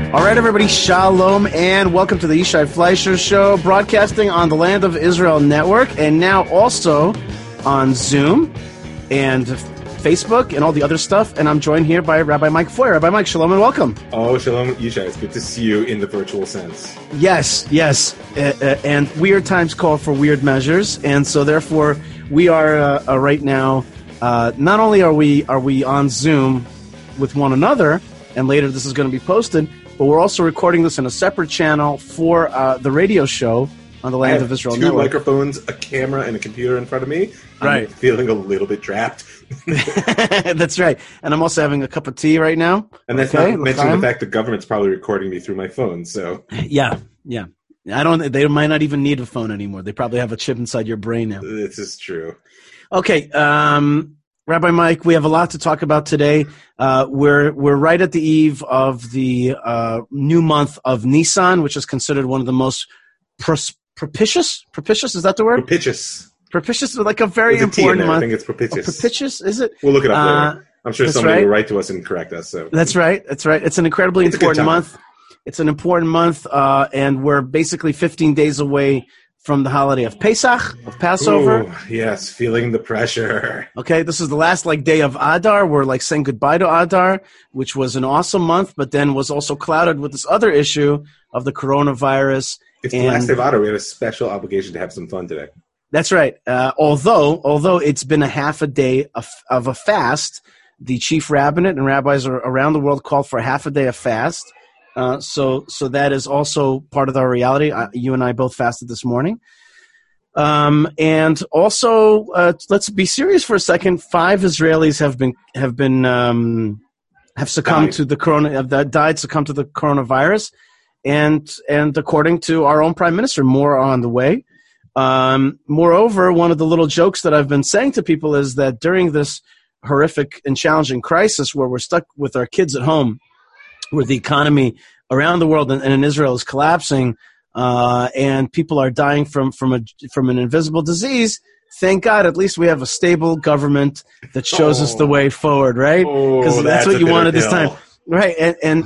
All right, everybody, shalom, and welcome to the Yishai Fleisher Show, broadcasting on the Land of Israel Network, and now also on Zoom and Facebook and all the other stuff. And I'm joined here by Rabbi Mike Feuer. Rabbi Mike, shalom and welcome. Oh, shalom, Yishai. It's good to see you in the virtual sense. Yes. And weird times call for weird measures, and so therefore we are right now. Not only are we on Zoom with one another, and later this is going to be posted, but we're also recording this in a separate channel for the radio show on the Land of Israel Network. Two microphones, a camera, and a computer in front of me. Right. I'm feeling a little bit trapped. That's right. And I'm also having a cup of tea right now. And that's not mentioning the fact the government's probably recording me through my phone. So yeah. They might not even need a phone anymore. They probably have a chip inside your brain now. This is true. Okay. Rabbi Mike, we have a lot to talk about today. We're right at the eve of the new month of Nisan, which is considered one of the most propitious. Propitious, is that the word? Propitious, like a very important month. I think it's propitious. Oh, propitious, is it? We'll look it up later. I'm sure somebody will write to us and correct us. So That's right. It's an incredibly important month. It's an important month, and we're basically 15 days away from the holiday of Pesach, of Passover. Ooh, yes, feeling the pressure. Okay, this is the last day of Adar. We're saying goodbye to Adar, which was an awesome month, but then was also clouded with this other issue of the coronavirus. It's the last day of Adar. We have a special obligation to have some fun today. That's right. Although it's been a half a day of a fast, the chief rabbinate and rabbis around the world call for a half a day of fast. So that is also part of our reality. You and I both fasted this morning. And also, let's be serious for a second. 5 Israelis have succumbed to the succumbed to the coronavirus. And according to our own prime minister, more are on the way. Moreover, one of the little jokes that I've been saying to people is that during this horrific and challenging crisis where we're stuck with our kids at home, where the economy around the world and in Israel is collapsing, and people are dying from an invisible disease, thank God at least we have a stable government that shows us the way forward, right? Because that's what you wanted this time. Right, and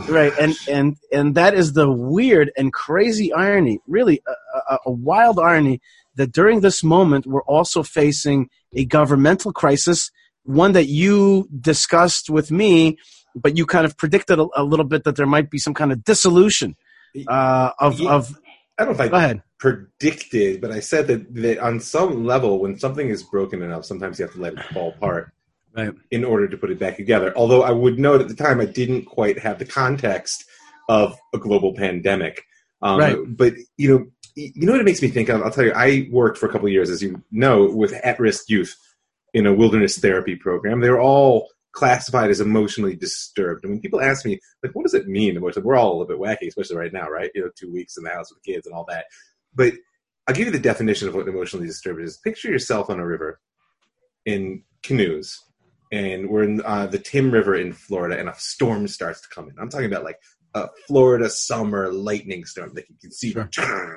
that is the weird and crazy irony, really a wild irony, that during this moment we're also facing a governmental crisis, one that you discussed with me, but you kind of predicted a little bit that there might be some kind of dissolution I don't know if I predicted, but I said that on some level, when something is broken enough, sometimes you have to let it fall apart. Right. In order to put it back together. Although I would note at the time I didn't quite have the context of a global pandemic. Right. But, you know what it makes me think of? I'll tell you, I worked for a couple of years, as you know, with at-risk youth in a wilderness therapy program. They were all classified as emotionally disturbed. I mean, people ask me, what does it mean? We're all a little bit wacky, especially right now, right? 2 weeks in the house with kids and all that. But I'll give you the definition of what emotionally disturbed is. Picture yourself on a river in canoes. And we're in the Tim River in Florida, and a storm starts to come in. I'm talking about a Florida summer lightning storm that you can see. Sure.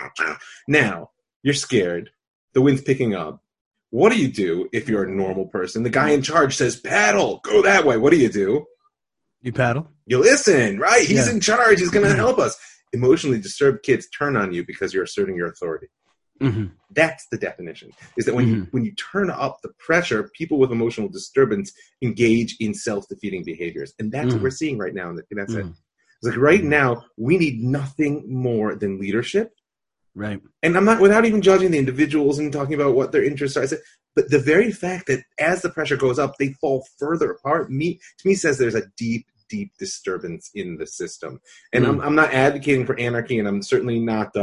Now, you're scared. The wind's picking up. What do you do if you're a normal person? The guy in charge says, paddle, go that way. What do? You paddle. You listen, right? He's in charge. He's going to help us. Emotionally disturbed kids turn on you because you're asserting your authority. Mm-hmm. That's the definition, is that when you turn up the pressure, people with emotional disturbance engage in self-defeating behaviors. And that's what we're seeing right now in the Knesset. It's right now, we need nothing more than leadership. Right. And I'm not, without even judging the individuals and talking about what their interests are, I said, but the very fact that as the pressure goes up, they fall further apart, to me says there's a deep disturbance in the system. And I'm not advocating for anarchy, and I'm certainly not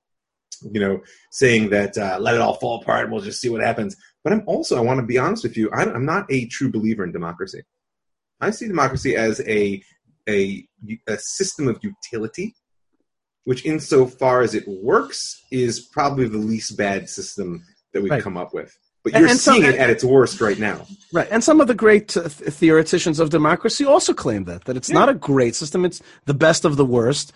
saying that let it all fall apart and we'll just see what happens. But I want to be honest with you, I'm not a true believer in democracy. I see democracy as a system of utility, which insofar as it works is probably the least bad system that we've come up with. But you're seeing it at its worst right now. Right. And some of the great theoreticians of democracy also claim that it's not a great system. It's the best of the worst.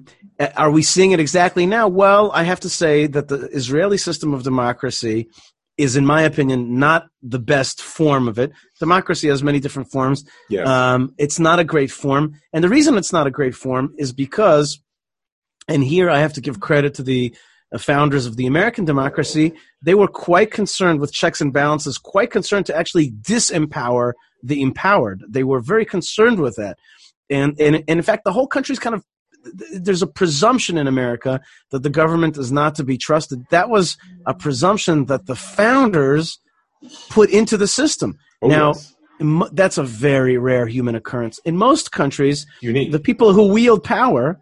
Are we seeing it exactly now? Well, I have to say that the Israeli system of democracy is, in my opinion, not the best form of it. Democracy has many different forms. Yes. It's not a great form. And the reason it's not a great form is because, and here I have to give credit to the founders of the American democracy, they were quite concerned with checks and balances, quite concerned to actually disempower the empowered. They were very concerned with that. And in fact, the whole country's kind of, there's a presumption in America that the government is not to be trusted. That was a presumption that the founders put into the system. Now, yes. That's a very rare human occurrence. In most countries, unique. The people who wield power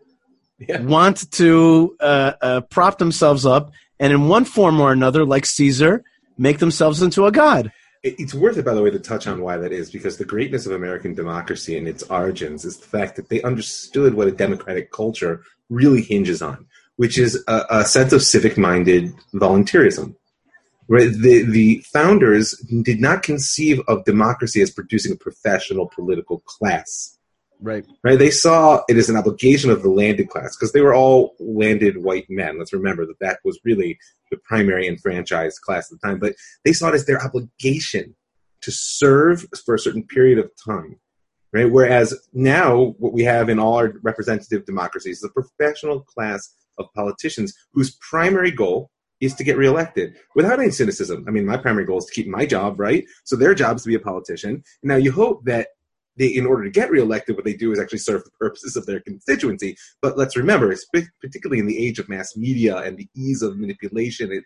want to prop themselves up and in one form or another, like Caesar, make themselves into a god. It's worth it, by the way, to touch on why that is, because the greatness of American democracy and its origins is the fact that they understood what a democratic culture really hinges on, which is a sense of civic-minded volunteerism. Right? The founders did not conceive of democracy as producing a professional political class. Right. They saw it as an obligation of the landed class, because they were all landed white men. Let's remember that was really the primary enfranchised class at the time. But they saw it as their obligation to serve for a certain period of time. Right? Whereas now what we have in all our representative democracies is a professional class of politicians whose primary goal is to get reelected without any cynicism. I mean, my primary goal is to keep my job, right? So their job is to be a politician. Now you hope that in order to get reelected, what they do is actually serve the purposes of their constituency. But let's remember, particularly in the age of mass media and the ease of manipulation,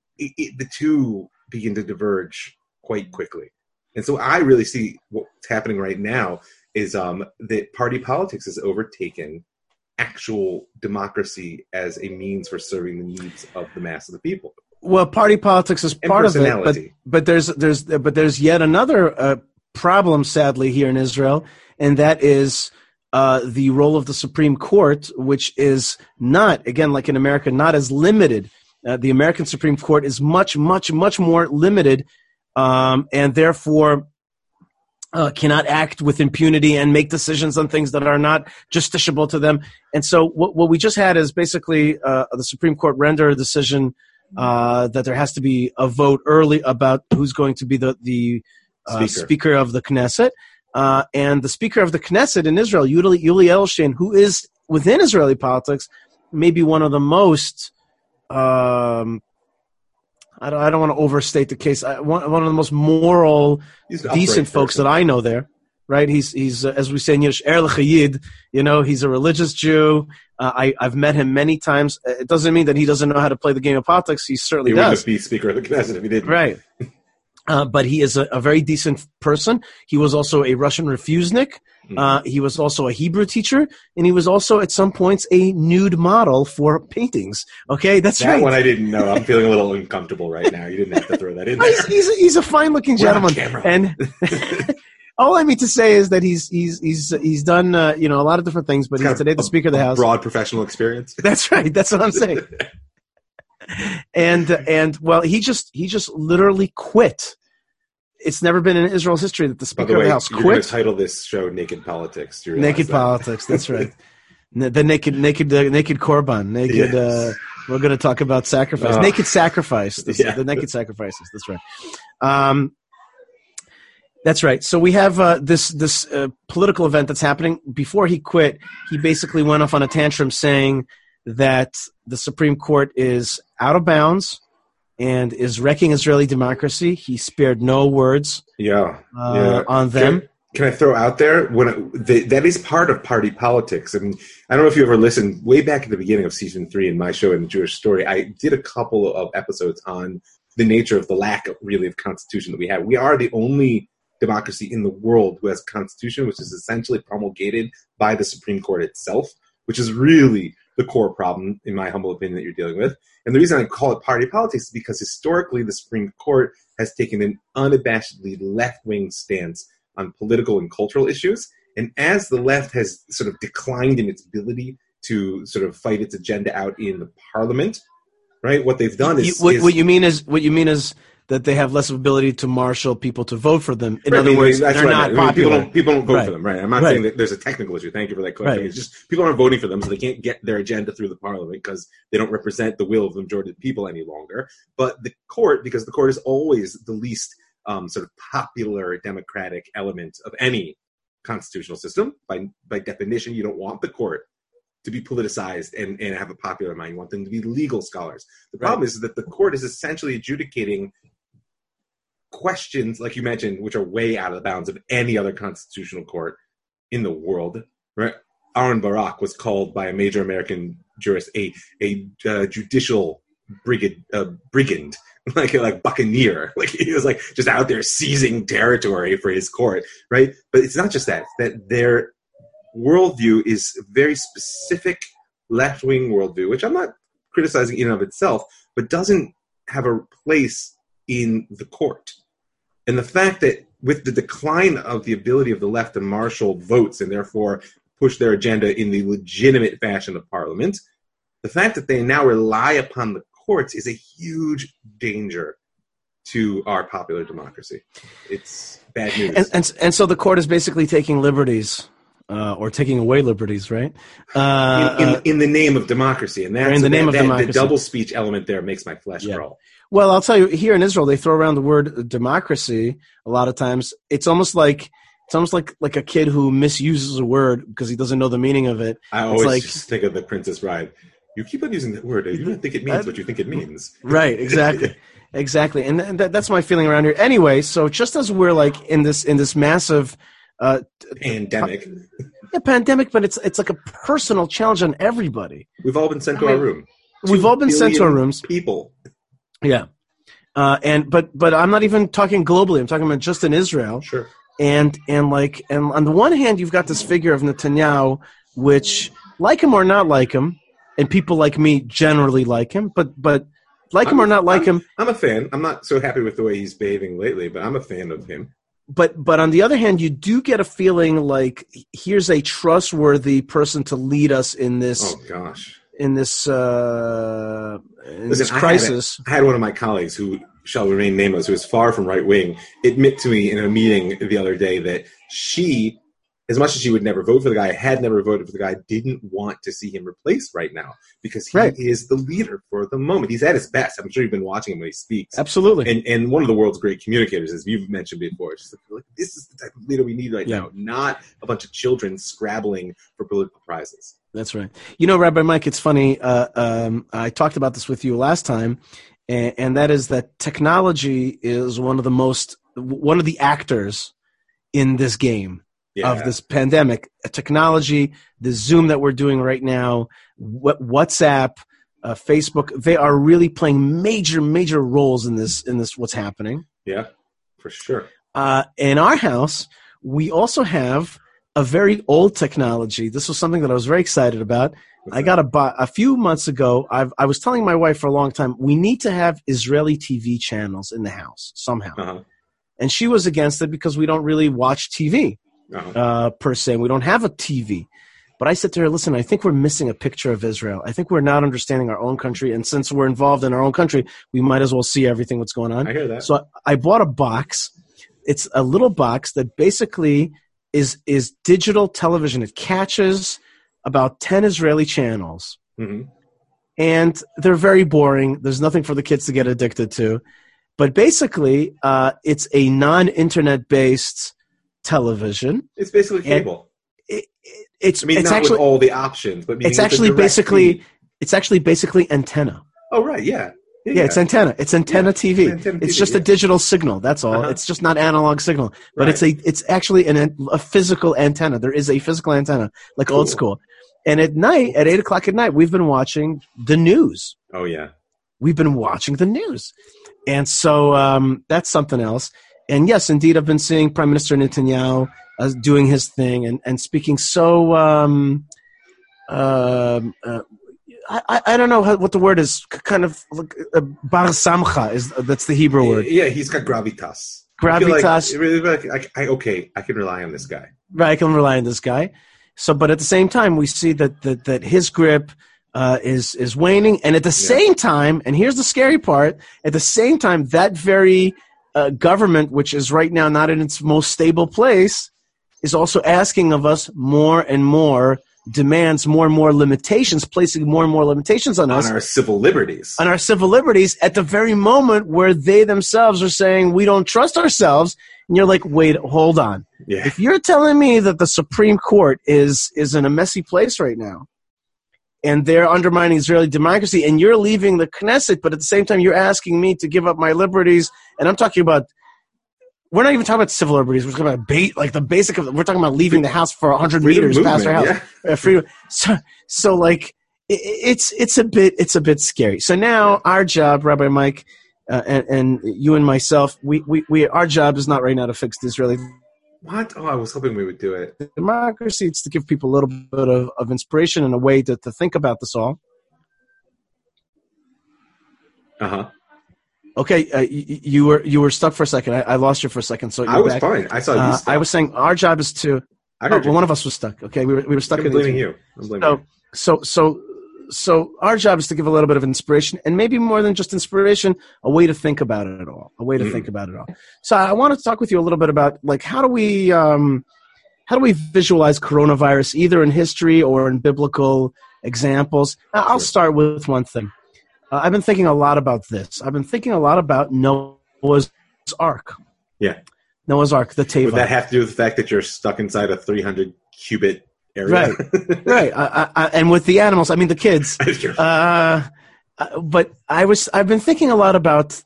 the two begin to diverge quite quickly. And so I really see what's happening right now is that party politics has overtaken actual democracy as a means for serving the needs of the mass of the people. Well, party politics is part of it, but there's yet another problem, sadly, here in Israel, and that is the role of the Supreme Court, which is not, again, like in America, not as limited. The American Supreme Court is much, much, much more limited, and therefore cannot act with impunity and make decisions on things that are not justiciable to them. And so what we just had is basically the Supreme Court render a decision that there has to be a vote early about who's going to be the Speaker of the Knesset. And the Speaker of the Knesset in Israel, Yuli Edelstein, who is within Israeli politics, maybe one of the most, I don't want to overstate the case, one of the most moral, decent folks that I know there. Right? He's as we say in Yiddish, Er L'Chayid. He's a religious Jew. I've met him many times. It doesn't mean that he doesn't know how to play the game of politics. He certainly does. He wouldn't be Speaker of the Knesset if he didn't. Right. But he is a very decent person. He was also a Russian refusenik. He was also a Hebrew teacher, and he was also at some points a nude model for paintings. Okay, that's right. That one I didn't know. I'm feeling a little uncomfortable right now. You didn't have to throw that in there. He's a fine-looking gentleman, and all I mean to say is that he's done a lot of different things. But he's today the Speaker of the House. Broad professional experience. That's right. That's what I'm saying. And well, he just literally quit. It's never been in Israel's history that the Speaker of the House quit. You're going to title this show "Naked Politics." Naked Politics. That's right. The naked korban. Yes. We're going to talk about sacrifice. Naked sacrifice. The naked sacrifices. That's right. That's right. So we have this political event that's happening. Before he quit, he basically went off on a tantrum saying that the Supreme Court is out of bounds and is wrecking Israeli democracy. He spared no words on them. Can I throw out there, that is part of party politics. I mean, I don't know if you ever listened, way back at the beginning of season 3 in my show, In the Jewish Story, I did a couple of episodes on the nature of the lack of constitution that we have. We are the only democracy in the world who has a constitution which is essentially promulgated by the Supreme Court itself, which is really the core problem, in my humble opinion, that you're dealing with. And the reason I call it party politics is because historically the Supreme Court has taken an unabashedly left-wing stance on political and cultural issues. And as the left has sort of declined in its ability to sort of fight its agenda out in the parliament, right? What they've done is what you mean is that they have less ability to marshal people to vote for them. In Right, other words, that's they're what I not mean. popular. People don't vote Right. for them, right? I'm not Right. saying that there's a technical issue. Thank you for that clarification. Right. It's just people aren't voting for them, so they can't get their agenda through the parliament because they don't represent the will of the majority of the people any longer. But the court, because the court is always the least sort of popular democratic element of any constitutional system. By definition, you don't want the court to be politicized and have a popular mind. You want them to be legal scholars. The problem is that the court is essentially adjudicating questions, like you mentioned, which are way out of the bounds of any other constitutional court in the world. Right? Aaron Barak was called by a major American jurist a judicial brigand, like buccaneer. Like he was like just out there seizing territory for his court, right? But it's not just that. It's that their worldview is a very specific left-wing worldview, which I'm not criticizing in and of itself, but doesn't have a place in the court. And the fact that with the decline of the ability of the left to marshal votes and therefore push their agenda in the legitimate fashion of parliament, the fact that they now rely upon the courts is a huge danger to our popular democracy. It's bad news. And so the court is basically taking liberties. Or taking away liberties, right? In the name of democracy, and that's in the name of democracy. The double speech element there makes my flesh crawl. Well, I'll tell you, here in Israel, they throw around the word democracy a lot of times. It's almost like a kid who misuses a word because he doesn't know the meaning of it. I always just think of The Princess Bride. You keep on using that word. You don't think it means what you think it means. Right, exactly. Exactly. And that's my feeling around here. Anyway, so just as we're like in this massive pandemic. Pandemic, but it's like a personal challenge on everybody. We've all been sent to our room. We've all been sent to our rooms. People. Yeah. But I'm not even talking globally. I'm talking about just in Israel. Sure. And on the one hand, you've got this figure of Netanyahu, which, like him or not like him, and people like me generally like him, but like him or not like him. I'm a fan. I'm not so happy with the way he's behaving lately, but I'm a fan of him. But on the other hand, you do get a feeling like here's a trustworthy person to lead us in this. Oh gosh! In this crisis. I had one of my colleagues who shall remain nameless, who is far from right wing, admit to me in a meeting the other day that she, as much as she would never vote for the guy, had never voted for the guy, didn't want to see him replaced right now because he is the leader for the moment. He's at his best. I'm sure you've been watching him when he speaks. Absolutely. And one of the world's great communicators, as you've mentioned before, just like this is the type of leader we need right now, not a bunch of children scrabbling for political prizes. That's right. You know, Rabbi Mike, it's funny. I talked about this with you last time, and that is that technology is one of the actors in this game. Of this pandemic. Technology, the Zoom that we're doing right now, WhatsApp, Facebook, they are really playing major roles in this what's happening. Yeah, for sure. In our house, we also have a very old technology. This was something that I was very excited about. I got a few months ago. I was telling my wife for a long time, we need to have Israeli TV channels in the house somehow. And she was against it because we don't really watch TV. Per se. We don't have a TV. But I said to her, listen, I think we're missing a picture of Israel. I think we're not understanding our own country. And since we're involved in our own country, we might as well see everything that's going on. I hear that. So I bought a box. It's a little box that basically is digital television. It catches about 10 Israeli channels. Mm-hmm. And they're very boring. There's nothing for the kids to get addicted to. But basically, it's a non-internet based television. It's basically cable. It's not actually with all the options, but it's actually basically antenna. Oh right, yeah. It's antenna. It's antenna TV. It's just a digital signal. That's all. It's just not analog signal, but it's actually a physical antenna. There is a physical antenna, like old school. And at night, at 8:00 at night, we've been watching the news. Oh yeah, we've been watching the news, and so that's something else. And yes, indeed, I've been seeing Prime Minister Netanyahu doing his thing and speaking so I don't know what the word is. Kind of bar samcha that's the Hebrew word. Yeah, he's got gravitas. Gravitas. I can rely on this guy. Right, I can rely on this guy. So, but at the same time, we see that his grip is waning, and at the same time, and here's the scary part: at the same time, that very government, which is right now not in its most stable place, is also asking of us more and more demands, more and more limitations, placing more and more limitations on us. On our civil liberties. On our civil liberties at the very moment where they themselves are saying we don't trust ourselves. And you're like, wait, hold on. Yeah. If you're telling me that the Supreme Court is in a messy place right now, and they're undermining Israeli democracy, and you're leaving the Knesset, but at the same time you're asking me to give up my liberties, and I'm talking about, we're not even talking about civil liberties, we're talking about like the basic of, we're talking about leaving the house for 100 meters past our house. Yeah. Freedom. So like, it's a bit scary. So now our job, Rabbi Mike, and you and myself, our job is not right now to fix the Israeli What? Oh, I was hoping we would do it. democracy. It's to give people a little bit of inspiration and a way to think about this all. Uh-huh. Okay, you were stuck for a second. I lost you for a second. So I was back. fine. I saw you stuck. I was saying our job is to. One of us was stuck. Okay, we were stuck. I'm blaming you. I'm blaming you. So our job is to give a little bit of inspiration, and maybe more than just inspiration, a way to think about it all. Think about it all. So I want to talk with you a little bit about like how do we visualize coronavirus either in history or in biblical examples. I'll start with one thing. I've been thinking a lot about this. I've been thinking a lot about Noah's Ark. Yeah. Noah's Ark, the Teva. Would that have to do with the fact that you're stuck inside a 300 cubit area? Right. And with the animals, I mean the kids. But I've been thinking a lot about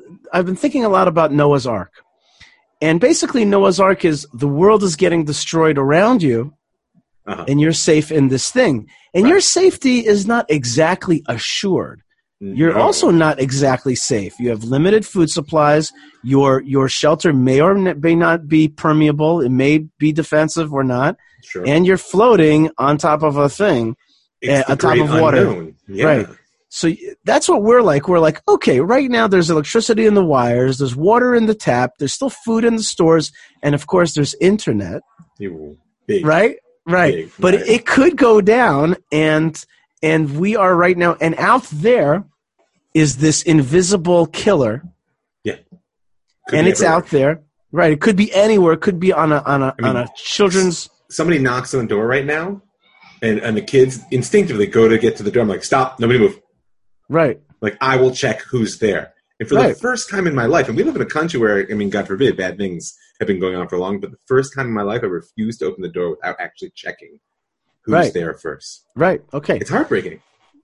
Noah's Ark. And basically Noah's Ark is the world is getting destroyed around you, and you're safe in this thing. And your safety is not exactly assured. You're also not exactly safe. You have limited food supplies. Your shelter may or may not be permeable. It may be defensive or not. Sure. And you're floating on top of a thing, on top of water. Yeah. Right. So that's what we're like. We're like, okay, right now there's electricity in the wires. There's water in the tap. There's still food in the stores. And, of course, there's internet. Big. Right? Right. Big, but right. it could go down, and we are right now. And out there is this invisible killer. Yeah. And it's out there. Right. It could be anywhere. It could be on a children's. Somebody knocks on the door right now, and the kids instinctively go to get to the door. I'm like, stop, nobody move. Right. Like, I will check who's there. And for the first time in my life, and we live in a country where, I mean, God forbid, bad things have been going on for long, but the first time in my life, I refused to open the door without actually checking who's there first. Right. Okay. It's heartbreaking.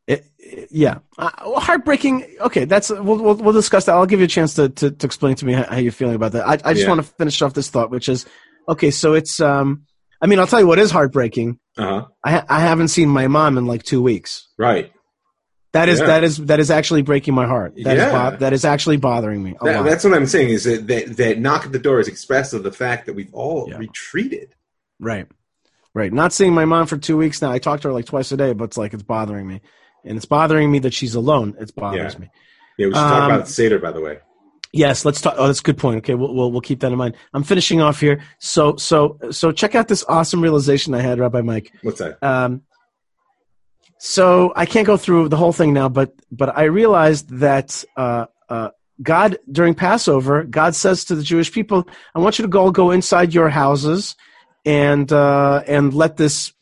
Heartbreaking. Okay, we'll discuss that. I'll give you a chance to explain to me how you're feeling about that. I just want to finish off this thought, which is, okay, so it's, I mean, I'll tell you what is heartbreaking. Uh-huh. I haven't seen my mom in like 2 weeks. Right. That is actually breaking my heart. That is actually bothering me. That's what I'm saying, is that knock at the door is expressive of the fact that we've all retreated. Right. Not seeing my mom for 2 weeks now. I talk to her like twice a day, but it's bothering me. And it's bothering me that she's alone. It bothers me. Yeah, we should talk about Seder, by the way. Yes, let's talk. Oh, that's a good point. Okay, we'll keep that in mind. I'm finishing off here. So check out this awesome realization I had, Rabbi Mike. What's that? So I can't go through the whole thing now, but I realized that God, during Passover, God says to the Jewish people, "I want you to go inside your houses and let this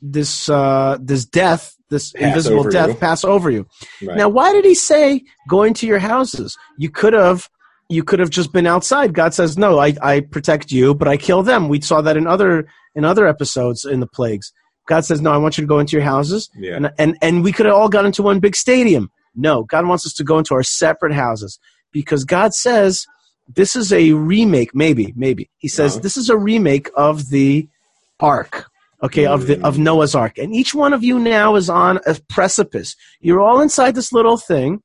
death, this invisible death, pass over you." Right. Now, why did He say go into your houses? You could have just been outside. God says, "No, I protect you, but I kill them." We saw that in other episodes in the plagues. God says, "No, I want you to go into your houses." Yeah. And we could have all gone into one big stadium. No, God wants us to go into our separate houses, because God says this is a remake. Maybe He says this is a remake of the Ark. Okay, of Noah's Ark. And each one of you now is on a precipice. You're all inside this little thing,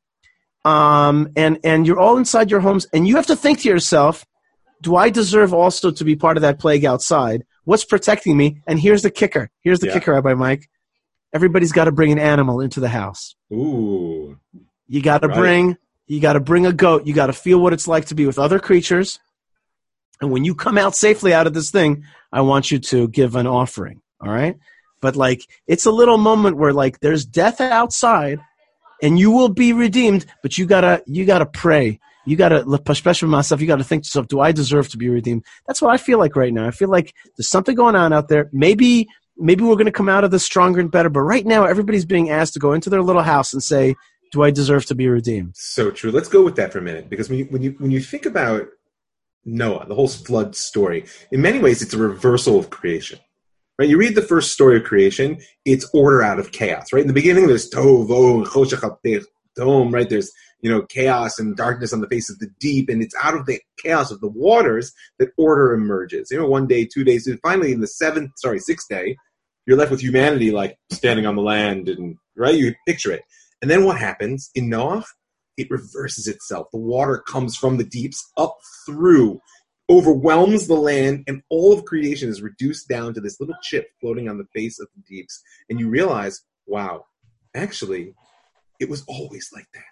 and you're all inside your homes, and you have to think to yourself, do I deserve also to be part of that plague outside? What's protecting me? And here's the kicker. Here's the kicker, Rabbi Mike. Everybody's got to bring an animal into the house. Ooh. You got to bring a goat. You got to feel what it's like to be with other creatures. And when you come out safely out of this thing, I want you to give an offering. All right? but like it's a little moment where like there's death outside, and you will be redeemed, but you gotta pray. You gotta, especially myself, you gotta think to yourself, do I deserve to be redeemed? That's what I feel like right now. I feel like there's something going on out there. Maybe we're going to come out of this stronger and better, but right now everybody's being asked to go into their little house and say, do I deserve to be redeemed? So true. Let's go with that for a minute, because when you think about Noah, the whole flood story, in many ways it's a reversal of creation. Right? You read the first story of creation, it's order out of chaos. Right? In the beginning, there's tov, choshech, dom, right? There's chaos and darkness on the face of the deep, and it's out of the chaos of the waters that order emerges. 1 day, 2 days, and finally in the sixth day, you're left with humanity like standing on the land, and right, you picture it. And then what happens in Noah? It reverses itself. The water comes from the deeps up through, overwhelms the land, and all of creation is reduced down to this little chip floating on the face of the deeps. And you realize, wow, actually, it was always like that.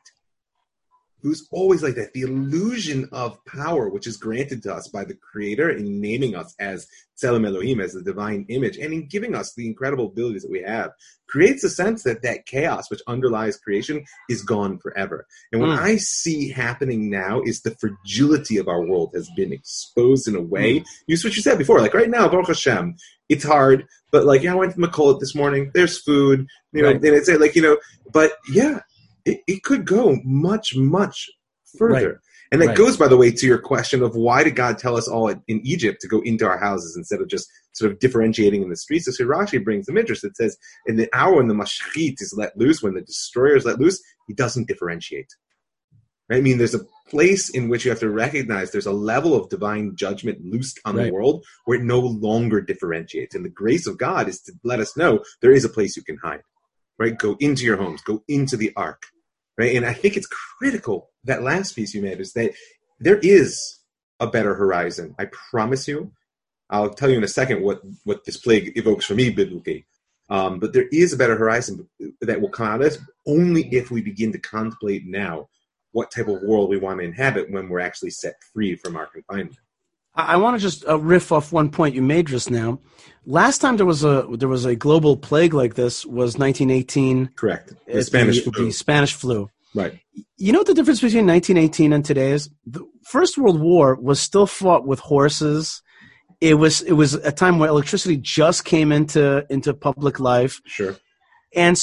It was always like that. The illusion of power, which is granted to us by the Creator in naming us as Tselem Elohim, as the divine image, and in giving us the incredible abilities that we have, creates a sense that that chaos which underlies creation is gone forever. And what I see happening now is the fragility of our world has been exposed in a way. Use what you said before, like right now, Baruch Hashem, it's hard, but like, I went to Makolit this morning, there's food, right. And it's like, but yeah, it could go much, much further. Right. And that goes, by the way, to your question of why did God tell us all in Egypt to go into our houses instead of just sort of differentiating in the streets? So Rashi brings some interest. It says, in the hour when the mashchit is let loose, when the destroyer is let loose, he doesn't differentiate. Right? I mean, there's a place in which you have to recognize there's a level of divine judgment loosed on the world where it no longer differentiates. And the grace of God is to let us know there is a place you can hide. Right? Go into your homes. Go into the ark. Right? And I think it's critical, that last piece you made, is that there is a better horizon. I promise you. I'll tell you in a second what this plague evokes for me biblically. But there is a better horizon that will come out of this only if we begin to contemplate now what type of world we want to inhabit when we're actually set free from our confinement. I want to just riff off one point you made just now. Last time there was a global plague like this was 1918. Correct. The Spanish flu. The Spanish flu. Right. You know what the difference between 1918 and today is? The First World War was still fought with horses. It was a time where electricity just came into public life. Sure. And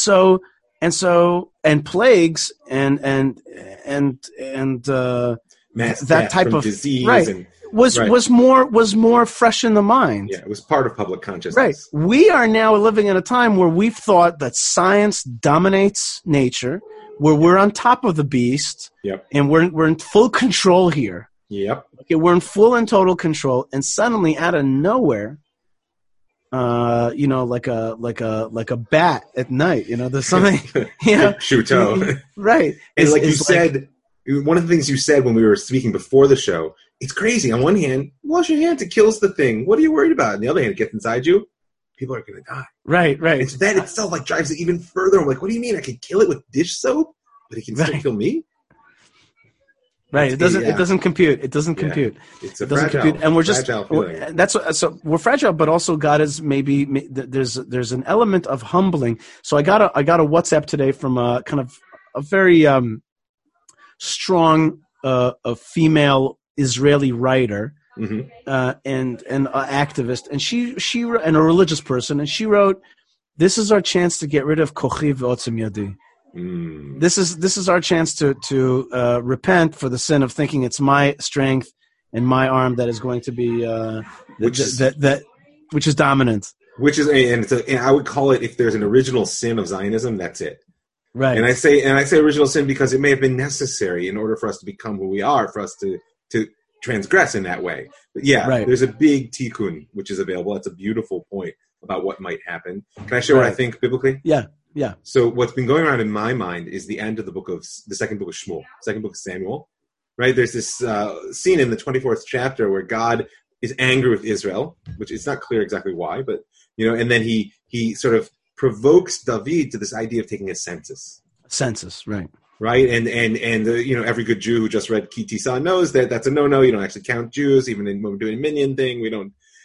plagues and mass that type of disease, right. And was more fresh in the mind. Yeah, it was part of public consciousness. Right. We are now living in a time where we've thought that science dominates nature, where we're on top of the beast, and we're in full control here. Yep. Okay, we're in full and total control, and suddenly out of nowhere, like a bat at night, there's something, Shuto. Right. And like you said, one of the things you said when we were speaking before the show, it's crazy. On one hand, wash your hands, it kills the thing. What are you worried about? On the other hand, it gets inside you, people are going to die. Right. And so that itself drives it even further. I'm like, what do you mean? I can kill it with dish soap, but it can still kill me? Right. It doesn't compute. It doesn't compute. It's fragile, and we're just feeling. so we're fragile, but also God is maybe there's an element of humbling. So I got a WhatsApp today from a kind of a very strong a female Israeli writer and an activist, and she and a religious person, and she wrote, "This is our chance to get rid of kochi v'otzim yadi." This is our chance to repent for the sin of thinking it's my strength and my arm that is going to be which is dominant. Which is, and I would call it, if there's an original sin of Zionism, that's it. Right. And I say original sin because it may have been necessary in order for us to become who we are, for us to transgress in that way. But there's a big tikkun which is available. That's a beautiful point about what might happen. Can I share what I think biblically? Yeah. So what's been going around in my mind is the end of the second book of Shmuel, second book of Samuel. Right? There's this scene in the 24th chapter where God is angry with Israel, which it's not clear exactly why, but and then he sort of provokes David to this idea of taking a census. Right. Right, and every good Jew who just read Ki Tisa knows that that's a no-no. You don't actually count Jews, even when we're doing a minyan thing. We don't.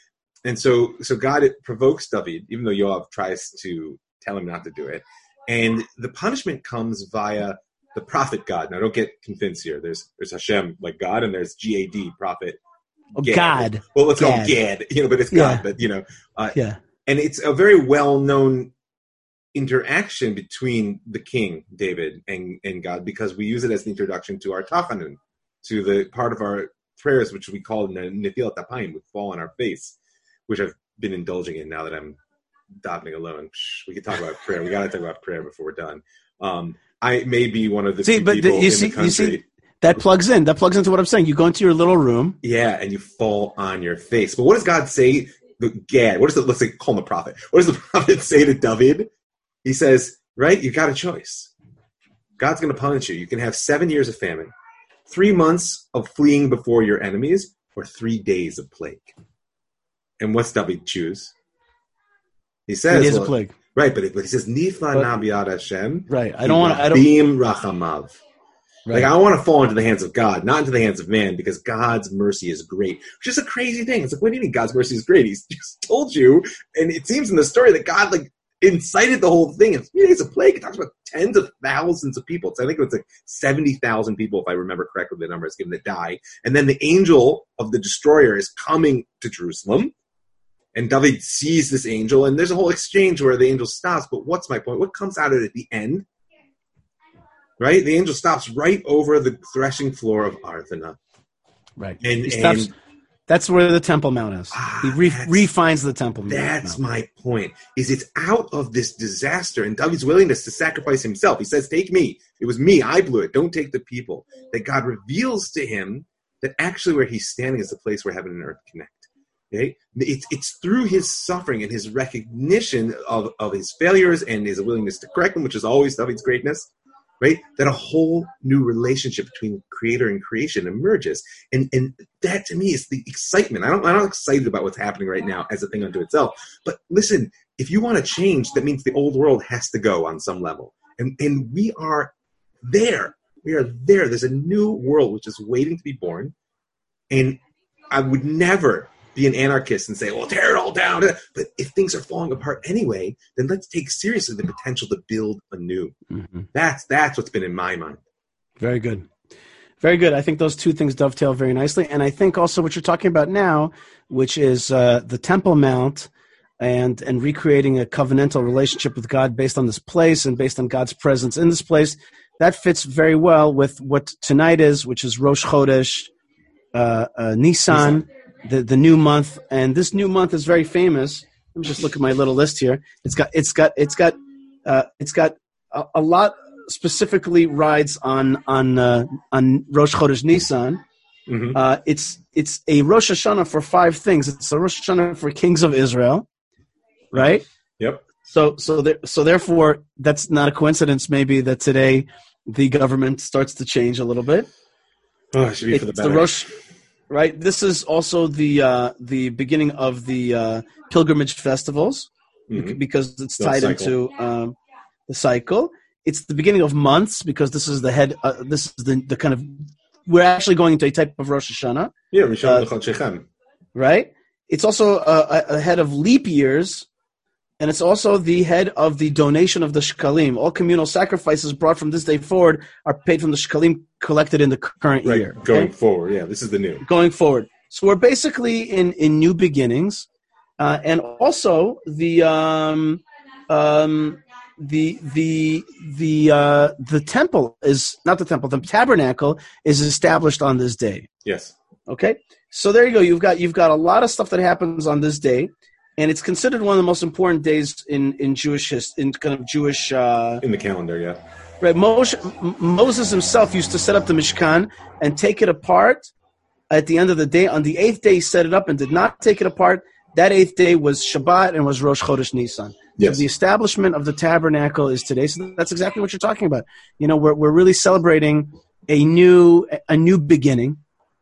And so God provokes David, even though Yoav tries to tell him not to do it. And the punishment comes via the prophet God. Now, don't get convinced here. There's Hashem, like God, and there's G-A-D, prophet. Gad. God. Well, let's call him Gad, but it's God. But, and it's a very well-known interaction between the king, David, and God, because we use it as the introduction to our Tachanun, to the part of our prayers, which we call Netilat Apayim, with fall on our face, which I've been indulging in now that I'm davening alone. We can talk about prayer. We got to talk about prayer before we're done. I may be one of the few people in the country. You see, that plugs in. That plugs into what I'm saying. You go into your little room. Yeah, and you fall on your face. But what does God say? Gad, let's say, call him the prophet. What does the prophet say to David? He says, right, you got a choice. God's going to punish you. You can have 7 years of famine, 3 months of fleeing before your enemies, or 3 days of plague. And what's David choose? He says, it is a plague. Right, but he says, Nifla Nabiyad Hashem. Right. Bim Rachamav. Right. Like, I want to fall into the hands of God, not into the hands of man, because God's mercy is great. Which is a crazy thing. It's like, what do you mean God's mercy is great? He's just told you, and it seems in the story that God, incited the whole thing. In 3 days of plague, it talks about tens of thousands of people. So I think it was 70,000 people, if I remember correctly, the number is given, that die. And then the angel of the destroyer is coming to Jerusalem. And David sees this angel, and there's a whole exchange where the angel stops. But what's my point? What comes out of it at the end? Right? The angel stops right over the threshing floor of Arthana. Right. And that's where the Temple Mount is. He refines the Temple Mount. That's my point. It's out of this disaster and David's willingness to sacrifice himself. He says, take me. It was me. I blew it. Don't take the people. That God reveals to him that actually where he's standing is the place where heaven and earth connect. Okay? It's through his suffering and his recognition of his failures and his willingness to correct them, which is always David's greatness, right? That a whole new relationship between creator and creation emerges. And that to me is the excitement. I'm not excited about what's happening right now as a thing unto itself. But listen, if you want to change, that means the old world has to go on some level. And we are there. We are there. There's a new world which is waiting to be born. And I would never be an anarchist and say, well, tear it all down. But if things are falling apart anyway, then let's take seriously the potential to build anew. Mm-hmm. That's what's been in my mind. Very good. Very good. I think those two things dovetail very nicely. And I think also what you're talking about now, which is the Temple Mount and recreating a covenantal relationship with God based on this place and based on God's presence in this place, that fits very well with what tonight is, which is Rosh Chodesh, Nisan. The new month, and this new month is very famous. Let me just look at my little list here. It's got a lot specifically rides on Rosh Chodesh Nisan. Mm-hmm. It's a Rosh Hashanah for 5 things. It's a Rosh Hashanah for kings of Israel, right? Yep. So therefore, that's not a coincidence. Maybe that today the government starts to change a little bit. Oh, it should be for the better. The Rosh. Right. This is also the beginning of the pilgrimage festivals, mm-hmm. because it's tied into the cycle. It's the beginning of months because this is the head. This is the kind of, we're actually going into a type of Rosh Hashanah. Yeah, Rosh Hashanah. Right. It's also a head of leap years, and it's also the head of the donation of the shekalim. All communal sacrifices brought from this day forward are paid from the shekalim collected in the current year. Going forward, yeah, this is the new. Going forward. So we're basically in new beginnings. And also the temple is not the temple. The tabernacle is established on this day. Yes. Okay. So there you go. You've got a lot of stuff that happens on this day. And it's considered one of the most important days in Jewish history, in the calendar, yeah. Right. Moses himself used to set up the Mishkan and take it apart at the end of the day. On the 8th day, he set it up and did not take it apart. That 8th day was Shabbat and was Rosh Chodesh Nisan. Yes. So the establishment of the tabernacle is today. So that's exactly what you're talking about. We're really celebrating a new beginning.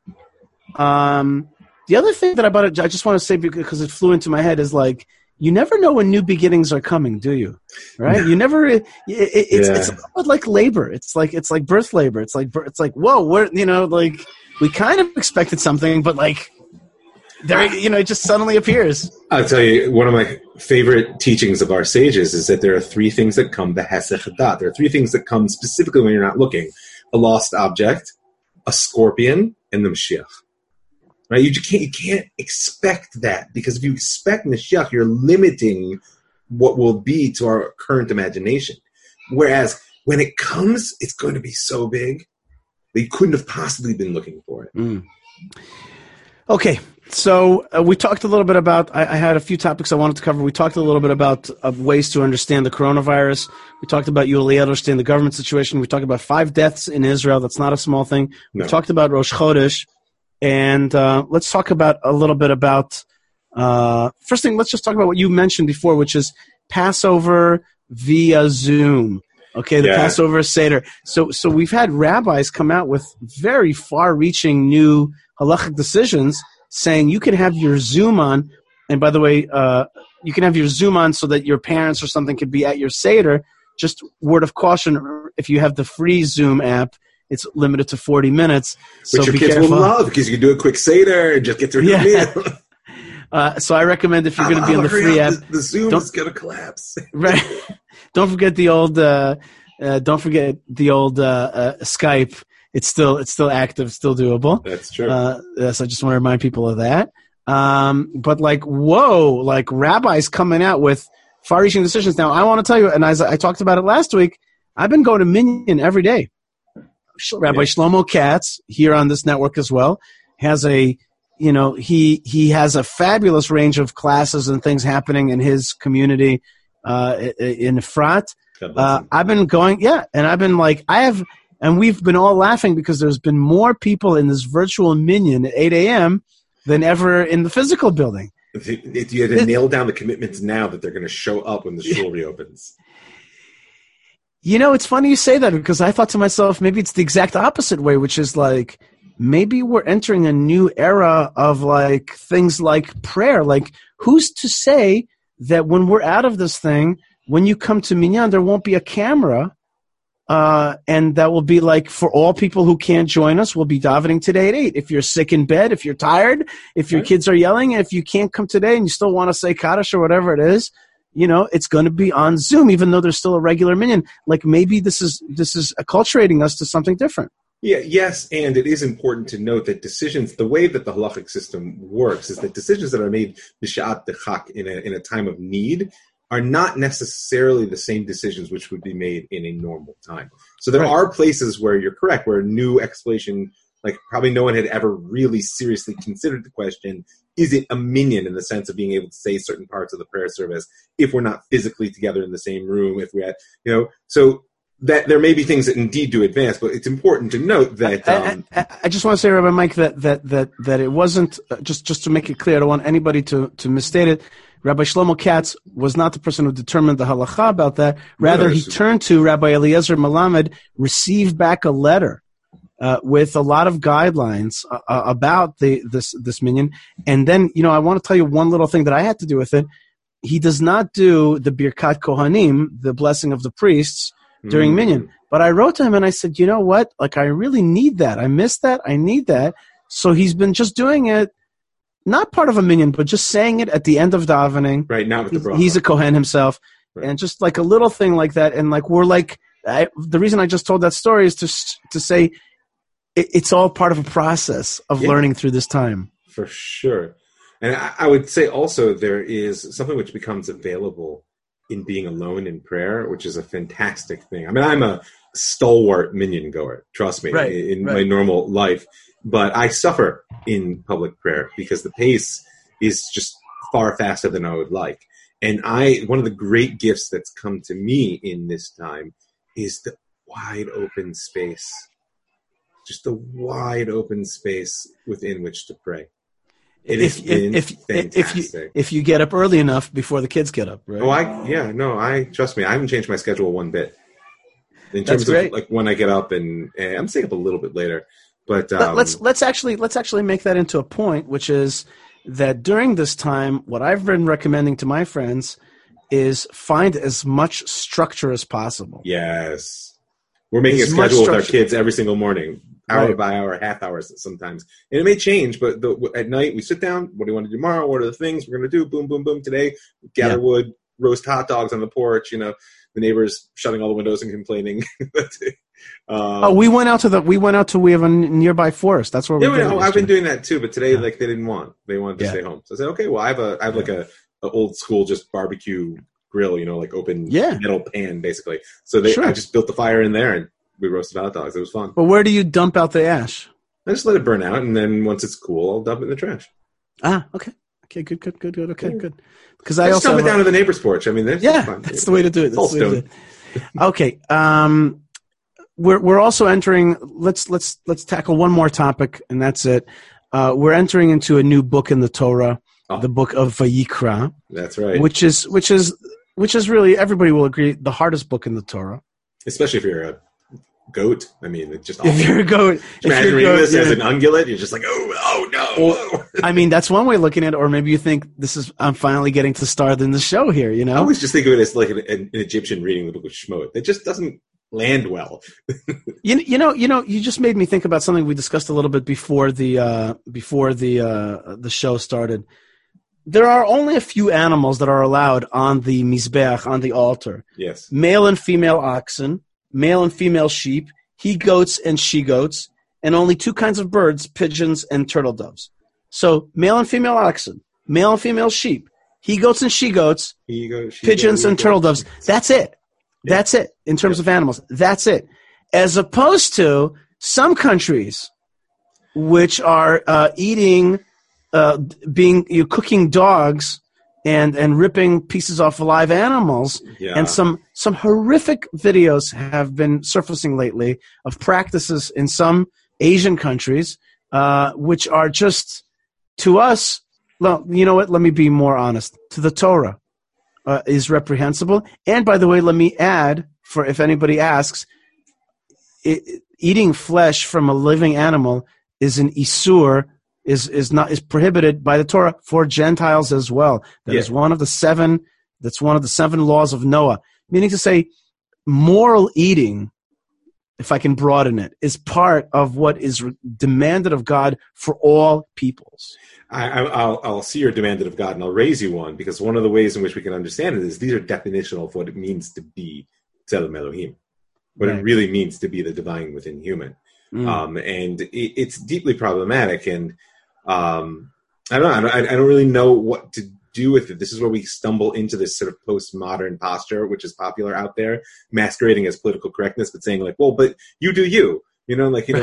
The other thing that about it, I just want to say because it flew into my head, is like, you never know when new beginnings are coming, do you? Right? You never. It's like labor. It's like birth labor. It's like whoa, we kind of expected something, but like There, it just suddenly appears. I'll tell you, one of my favorite teachings of our sages is that there are three things that come behesech hadat. There are three things that come specifically when you're not looking: a lost object, a scorpion, and the Mashiach. Right? You can't expect that, because if you expect Mashiach, you're limiting what will be to our current imagination. Whereas when it comes, it's going to be so big that you couldn't have possibly been looking for it. Mm. Okay, so we talked a little bit about, I had a few topics I wanted to cover. We talked a little bit about ways to understand the coronavirus. We talked about Yuli Edelstein, the government situation. We talked about 5 deaths in Israel. That's not a small thing. No. We talked about Rosh Chodesh. And let's talk about a little bit about, first thing, let's just talk about what you mentioned before, which is Passover via Zoom. Okay, the Passover Seder. So we've had rabbis come out with very far-reaching new halachic decisions saying you can have your Zoom on, and by the way, you can have your Zoom on so that your parents or something could be at your Seder. Just word of caution, if you have the free Zoom app, it's limited to 40 minutes. Which your kids will love, because you can do a quick Seder and just get through the meal. So I recommend, if you're going to be in the free app, the Zoom is going to collapse. Right. Don't forget the old Skype. It's still active, still doable. That's true. So I just want to remind people of that. But rabbis coming out with far-reaching decisions. Now, I want to tell you, and as I talked about it last week, I've been going to Minyan every day. Rabbi Shlomo Katz, here on this network as well, has he has a fabulous range of classes and things happening in his community in Efrat. I've been going, and I've been and we've been all laughing because there's been more people in this virtual Minyan at 8 a.m. than ever in the physical building. You had to nail down the commitments now that they're going to show up when the shul reopens. It's funny you say that, because I thought to myself, maybe it's the exact opposite way, which is maybe we're entering a new era of things like prayer. Who's to say that when we're out of this thing, when you come to Minyan, there won't be a camera, and that will be for all people who can't join us, we'll be davening today at 8. If you're sick in bed, if you're tired, if your kids are yelling, if you can't come today and you still want to say Kaddish or whatever it is, it's going to be on Zoom, even though there's still a regular Minyan. Maybe this is acculturating us to something different. Yeah, yes, and it is important to note that decisions, the way that the halachic system works, is that decisions that are made b'sha'at dechak, in a time of need, are not necessarily the same decisions which would be made in a normal time. So there are places where you're correct, where new explanation, probably no one had ever really seriously considered the question, is it a minyan in the sense of being able to say certain parts of the prayer service if we're not physically together in the same room, if we had, so that there may be things that indeed do advance, but it's important to note that I just want to say, Rabbi Mike, that it wasn't, just to make it clear, I don't want anybody to misstate it. Rabbi Shlomo Katz was not the person who determined the halacha about that. Rather, he turned to Rabbi Eliezer Melamed, received back a letter with a lot of guidelines about this minyan. And then, I want to tell you one little thing that I had to do with it. He does not do the Birkat Kohanim, the blessing of the priests, during minyan. But I wrote to him and I said, you know what? I really need that. I miss that. I need that. So he's been just doing it, not part of a minyan, but just saying it at the end of davening. Right, now with the bracha. He's a Kohen himself. Right. And just a little thing like that. And the reason I just told that story is to say it's all part of a process of learning through this time. For sure. And I would say also there is something which becomes available in being alone in prayer, which is a fantastic thing. I mean, I'm a stalwart minyan goer, trust me, in my normal life. But I suffer in public prayer because the pace is just far faster than I would like. And one of the great gifts that's come to me in this time is the wide open space. Just the wide open space within which to pray. If you get up early enough before the kids get up, right? Trust me, I haven't changed my schedule one bit. In terms of when I get up, and I'm staying up a little bit later. But let's actually make that into a point, which is that during this time, what I've been recommending to my friends is find as much structure as possible. Yes. We're making a schedule with our kids every single morning. hour Right. by hour, half hours sometimes. And it may change, but at night we sit down. What do you want to do tomorrow? What are the things we're going to do? Boom, boom, boom. Today, gather wood, roast hot dogs on the porch. The neighbors shutting all the windows and complaining. We went out to we have a nearby forest. That's where we did it I've been doing that too, but today they didn't want. They wanted to stay home. So I said, okay, well I have like a old school just barbecue grill, like open metal pan basically. So I just built the fire in there and we roasted hot dogs. It was fun. But where do you dump out the ash? I just let it burn out, and then once it's cool, I'll dump it in the trash. Okay. Okay, good. Okay, good. Because I also dump it down to the neighbor's porch. I mean, that's the way to do it. That's the way to do it. Okay. We're also entering. Let's tackle one more topic, and that's it. We're entering into a new book in the Torah, the book of Vayikra. That's right. Which is really, everybody will agree, the hardest book in the Torah. Especially if you're a goat. I mean, it's just awful. If you're a goat. Imagine reading this as an ungulate. You're just like, oh no. Well, I mean, that's one way of looking at it, or maybe you think I'm finally getting to star in the show here, I always just think of it as like an Egyptian reading the book of Shemot. It just doesn't land well. You just made me think about something we discussed a little bit before the show started. There are only a few animals that are allowed on the mizbeach, on the altar. Yes. Male and female oxen, male and female sheep, he-goats and she-goats, and only two kinds of birds, pigeons and turtle doves. So male and female oxen, male and female sheep, he-goats and she-goats, pigeons and turtle doves. That's it. Yeah. That's it in terms of animals. That's it. As opposed to some countries which are cooking dogs and ripping pieces off live animals. Yeah. And some horrific videos have been surfacing lately of practices in some Asian countries, which are just, to us, well, you know what? Let me be more honest. To the Torah, is reprehensible. And by the way, let me add, for if anybody asks, eating flesh from a living animal is an isur, is prohibited by the Torah for Gentiles as well. That is one of the seven. That's one of the 7 laws of Noah. Meaning to say, moral eating, if I can broaden it, is part of what is demanded of God for all peoples. I'll see your demanded of God, and I'll raise you one, because one of the ways in which we can understand it is these are definitional of what it means to be Tzelem Elohim, what it really means to be the divine within human. And it's deeply problematic, and I don't really know what to do with it. This is where we stumble into this sort of postmodern posture, which is popular out there, masquerading as political correctness, but saying like, well, but you do you. You're like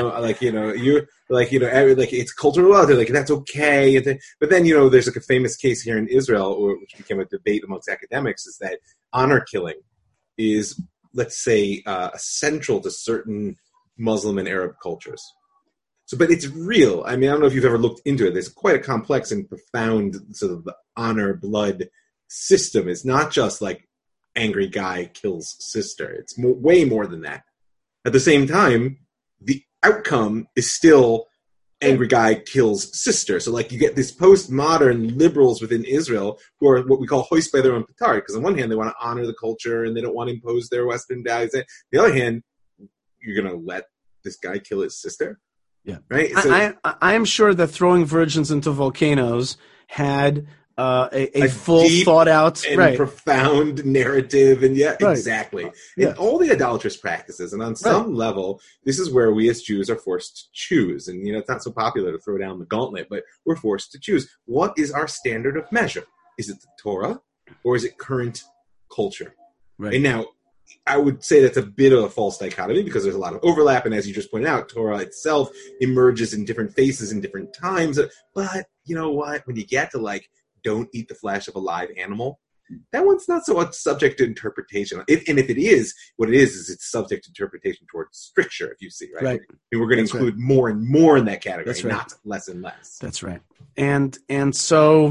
it's cultural well, they're like, that's okay. But then, there's like a famous case here in Israel, which became a debate amongst academics, is that honor killing is, let's say, central to certain Muslim and Arab cultures. So, but it's real. I mean, I don't know if you've ever looked into it. There's quite a complex and profound sort of honor blood system. It's not just like angry guy kills sister. It's way more than that. At the same time, the outcome is still angry guy kills sister. So like you get this postmodern liberals within Israel who are what we call hoist by their own petard, because on one hand they want to honor the culture and they don't want to impose their Western values. On the other hand, you're going to let this guy kill his sister? Yeah. Right? So, I am sure that throwing virgins into volcanoes had a full thought out and profound narrative, and exactly. And all the idolatrous practices, and on some level, this is where we as Jews are forced to choose. And it's not so popular to throw down the gauntlet, but we're forced to choose. What is our standard of measure? Is it the Torah, or is it current culture? Right. And now, I would say that's a bit of a false dichotomy, because there's a lot of overlap, and as you just pointed out, Torah itself emerges in different faces in different times. But you know what? When you get to like, don't eat the flesh of a live animal, that one's not so much subject to interpretation. And if it is, what it is it's subject to interpretation towards stricture, if you see, right? I mean, we're going to include more and more in that category, not less and less. That's right. And so,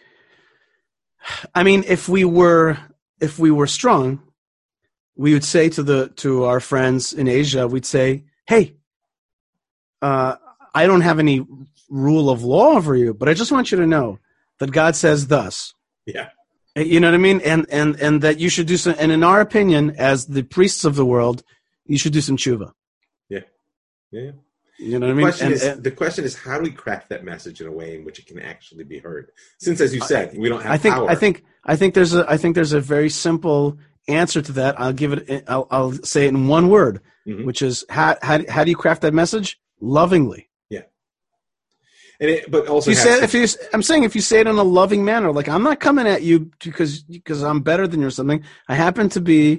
I mean, if we were strong, we would say to our friends in Asia, we'd say, hey, I don't have any rule of law over you, but I just want you to know that God says thus. Yeah. You know what I mean? And that you should do some, and in our opinion, as the priests of the world, you should do some tshuva. Yeah. Yeah. You know what I mean? The question is, how do we craft that message in a way in which it can actually be heard? Since, as you said, we don't have power. I think there's a very simple answer to that. I'll say it in one word, which is how do you craft that message? Lovingly. Yeah. But also, I'm saying if you say it in a loving manner, like I'm not coming at you because I'm better than you or something. I happen to be.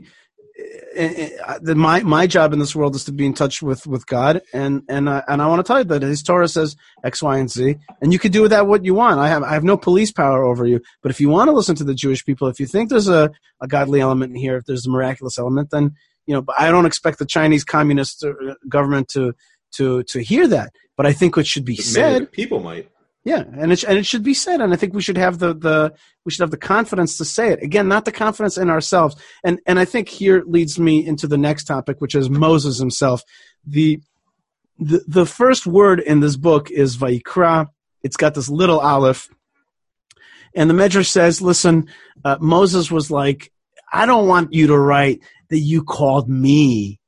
My job in this world is to be in touch with God, and I want to tell you that His Torah says X, Y, and Z, and you can do with that what you want. I have no police power over you, but if you want to listen to the Jewish people, if you think there's a godly element in here, if there's a miraculous element, then but I don't expect the Chinese Communist government to hear that. But I think it should be said. People might. Yeah, and it should be said, and I think we should have the confidence to say it. Again, not the confidence in ourselves. And I think here leads me into the next topic, which is Moses himself. The first word in this book is Vayikra. It's got this little aleph, and the Medrash says, "Listen, Moses was like, I don't want you to write that you called me."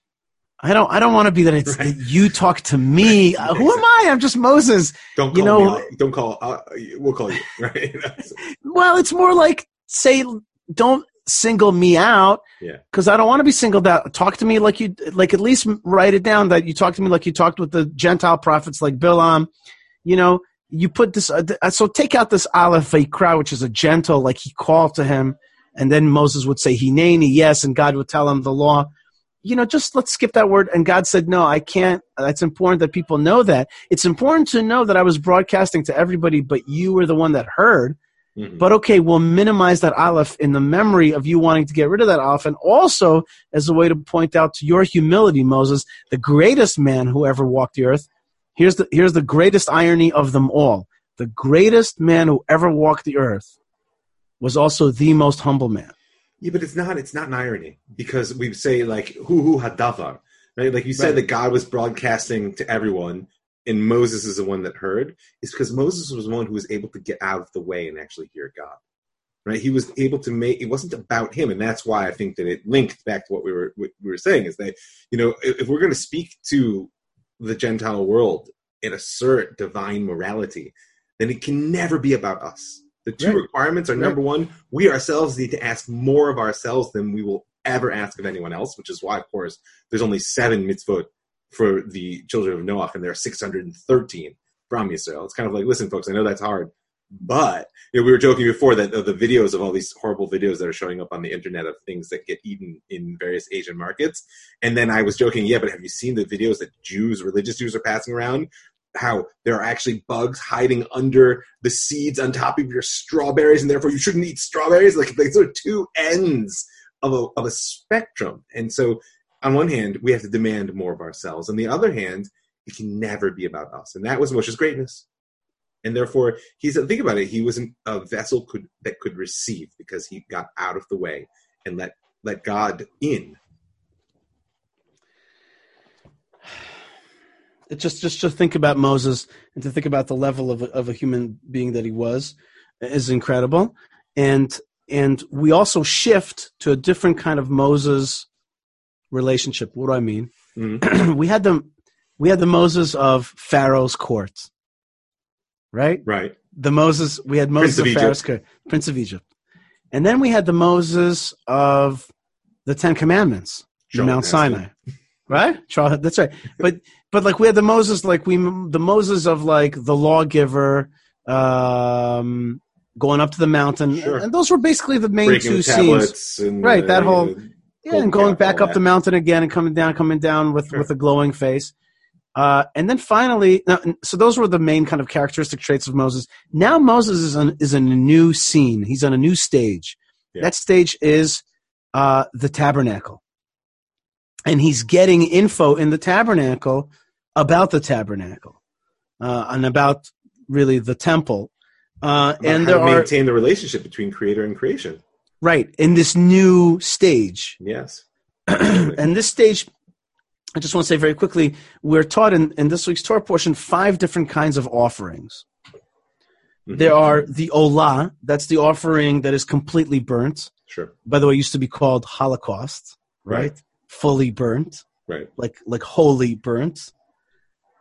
I don't want to be that it's that you talk to me. Who am I? I'm just Moses. Don't call me. Don't call. We'll call you. Right. Well, it's more like don't single me out. Yeah. Because I don't want to be singled out. Talk to me like at least write it down that you talk to me like you talked with the Gentile prophets like Bilam. You put this. So take out this aleph vayikra, which is a gentle, like he called to him, and then Moses would say hineni, yes, and God would tell him the law. Just let's skip that word. And God said, no, I can't. It's important that people know that. It's important to know that I was broadcasting to everybody, but you were the one that heard. Mm-hmm. But okay, we'll minimize that aleph in the memory of you wanting to get rid of that aleph. And also as a way to point out to your humility, Moses, the greatest man who ever walked the earth. Here's the greatest irony of them all. The greatest man who ever walked the earth was also the most humble man. Yeah, but it's not an irony, because we say like hu hadavar, right? Like you said that God was broadcasting to everyone and Moses is the one that heard. It's because Moses was the one who was able to get out of the way and actually hear God. Right? He was able to it wasn't about him, and that's why I think that it linked back to what we were saying, is that, if we're going to speak to the Gentile world and assert divine morality, then it can never be about us. The two requirements are, number one, we ourselves need to ask more of ourselves than we will ever ask of anyone else, which is why, of course, there's only 7 mitzvot for the children of Noah, and there are 613 from Yisrael. It's kind of like, listen, folks, I know that's hard, but we were joking before that the videos of all these horrible videos that are showing up on the internet of things that get eaten in various Asian markets. And then I was joking, but have you seen the videos that religious Jews are passing around? How there are actually bugs hiding under the seeds on top of your strawberries, and therefore you shouldn't eat strawberries. Like sort of two ends of a spectrum. And so on one hand, we have to demand more of ourselves. On the other hand, it can never be about us. And that was Moshe's greatness. And therefore, think about it, he was a vessel that could receive, because he got out of the way and let God in. It just to think about Moses and to think about the level of a human being that he was is incredible. And we also shift to a different kind of Moses relationship. What do I mean? Mm-hmm. we had the Moses of Pharaoh's court, right? Right. We had Moses of Pharaoh's court, Prince of Egypt. And then we had the Moses of the Ten Commandments, Mount Sinai. Right? That's right. But like we had the Moses, the Moses of like the lawgiver, going up to the mountain, and those were basically the main breaking two scenes. And going back up the mountain again and coming down with a glowing face. And then finally, so those were the main kind of characteristic traits of Moses. Now Moses is in a new scene. He's on a new stage. Yeah. That stage is the tabernacle. And he's getting info in the tabernacle about the tabernacle and about really the temple. And how to maintain the relationship between creator and creation. Right, in this new stage. Yes. And this stage, I just want to say very quickly, we're taught in this week's Torah portion 5 different kinds of offerings. Mm-hmm. There are the Olah, that's the offering that is completely burnt. Sure. By the way, it used to be called Holocaust, right? Fully burnt, right? Like wholly burnt.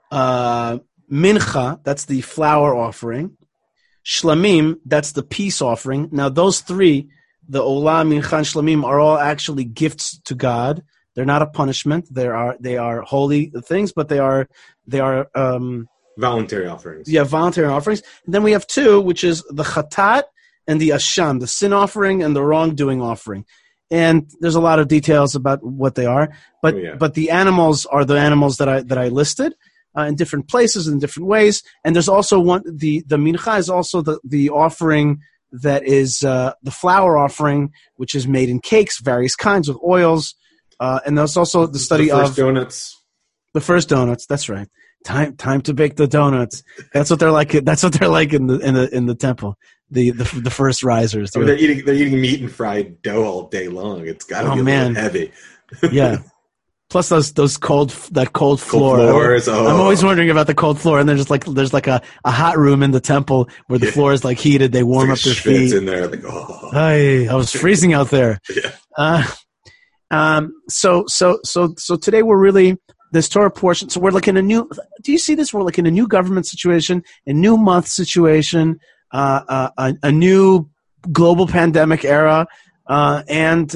Mincha, that's the flour offering. Shlamim, that's the peace offering. Now, those three, the Olah, Mincha, and Shlamim, are all actually gifts to God. They're not a punishment. They are holy things, but they are voluntary offerings. Yeah, voluntary offerings. And then we have two, which is the Chatat and the Asham, the sin offering and the wrongdoing offering. And there's a lot of details about what they are, but the animals are the animals that I listed in different places in different ways. And there's also one. The mincha is also the offering that is the flour offering, which is made in cakes, various kinds of oils, and there's also the study of donuts. The first donuts. That's right. Time to bake the donuts. That's what they're like. That's what they're like in the temple. The first risers. I mean, they're eating meat and fried dough all day long. It's got to be a little heavy. Yeah. Plus those cold floor. Floors. I'm always wondering about the cold floor, and there's like a hot room in the temple where the floor is like heated. They warm up their feet in there. Like, I was freezing out there. Yeah. So today we're really this Torah portion. So we're like in a new. Do you see this? We're like in a new government situation, a new month situation. A new global pandemic era, and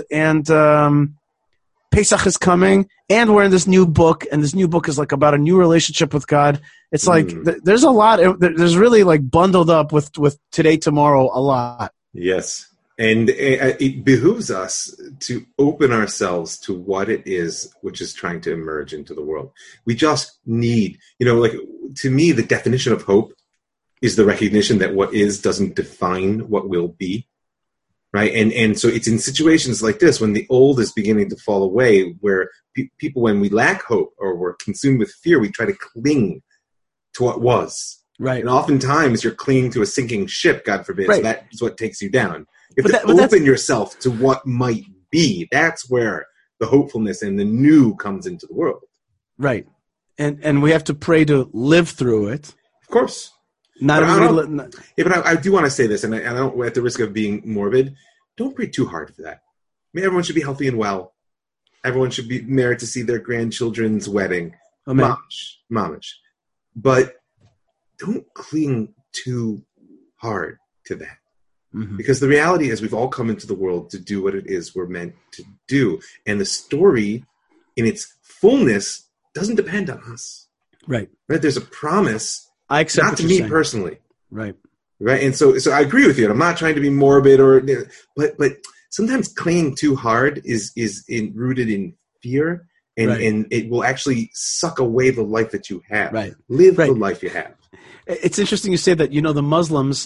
Pesach is coming, and we're in this new book, and this new book is like about a new relationship with God. It's like there's a lot. There's really like bundled up with today, tomorrow, a lot. Yes, and it behooves us to open ourselves to what it is which is trying to emerge into the world. We just need, like to me, the definition of hope is the recognition that what is doesn't define what will be, right? And so it's in situations like this when the old is beginning to fall away, where people, when we lack hope or we're consumed with fear, we try to cling to what was. Right. And oftentimes you're clinging to a sinking ship, God forbid, right. So that's what takes you down. You have to open yourself to what might be. That's where the hopefulness and the new comes into the world. Right. And we have to pray to live through it. Of course. But I do want to say this, and I don't, at the risk of being morbid, don't pray too hard for that. I mean, everyone should be healthy and well. Everyone should be married to see their grandchildren's wedding. Mamish. But don't cling too hard to that. Mm-hmm. Because the reality is we've all come into the world to do what it is we're meant to do. And the story in its fullness doesn't depend on us. Right? There's a promise. I accept not to me personally. Right. And so I agree with you. And I'm not trying to be morbid but sometimes clinging too hard is rooted in fear, and it will actually suck away the life that you have. Right. Live the life you have. It's interesting you say that. The Muslims,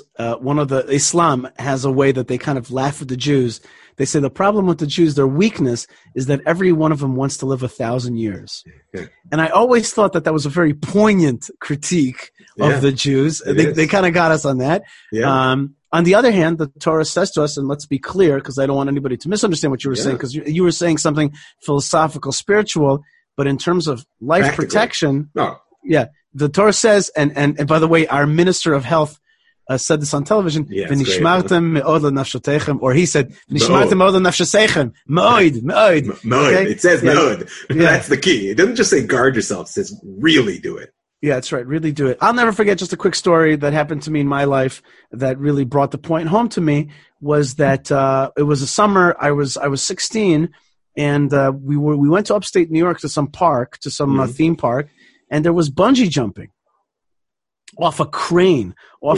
Islam has a way that they kind of laugh at the Jews. They say the problem with the Jews, their weakness, is that every one of them wants to live 1,000 years. Yeah. And I always thought that was a very poignant critique of the Jews. They kind of got us on that. Yeah. On the other hand, the Torah says to us, and let's be clear, because I don't want anybody to misunderstand what you were saying, because you were saying something philosophical, spiritual, but in terms of life protection, the Torah says, and by the way, our Minister of Health said this on television, V'nishmartem me'od l'nafshotechem, or he said, V'nishmartem me'od l'nafshotechem, me'od. It says me'od. That's the key. It doesn't just say guard yourself, it says really do it. Yeah, that's right. Really do it. I'll never forget just a quick story that happened to me in my life that really brought the point home to me, was that it was a summer. I was 16, and we went to upstate New York to some park, to some theme park, and there was bungee jumping off a crane.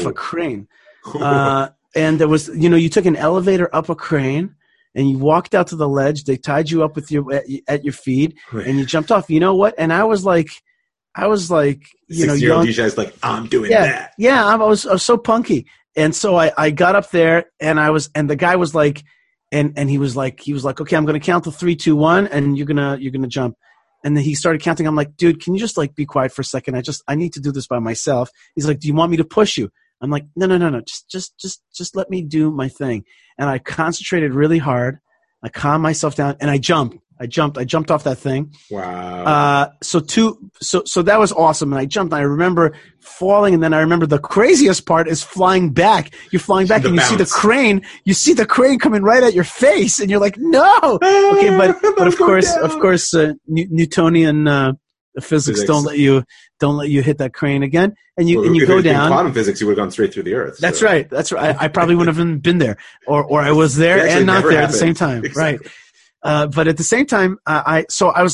And there was, you took an elevator up a crane, and you walked out to the ledge. They tied you up with at your feet, and you jumped off. You know what? And I was like, 16-year-old DJ's like, I'm doing that. Yeah, I was so punky. And so I got up there, and the guy was like, and he was like, okay, I'm going to count to 3, 2, 1, and you're going to jump. And then he started counting. I'm like, dude, can you just like be quiet for a second? I need to do this by myself. He's like, do you want me to push you? I'm like, no. Just let me do my thing. And I concentrated really hard. I calmed myself down, and I jumped. I jumped off that thing. Wow. So that was awesome. And I jumped, and I remember falling, and then I remember the craziest part is flying back. You're flying back, and you see the crane coming right at your face, and you're like, no. Okay, but of course, Newtonian The physics don't let you hit that crane again, and you if go it had been down. quantum physics, you would have gone straight through the Earth. That's right. I probably wouldn't have been there, or I was there and not there at the same time. Exactly. Right. But at the same time, I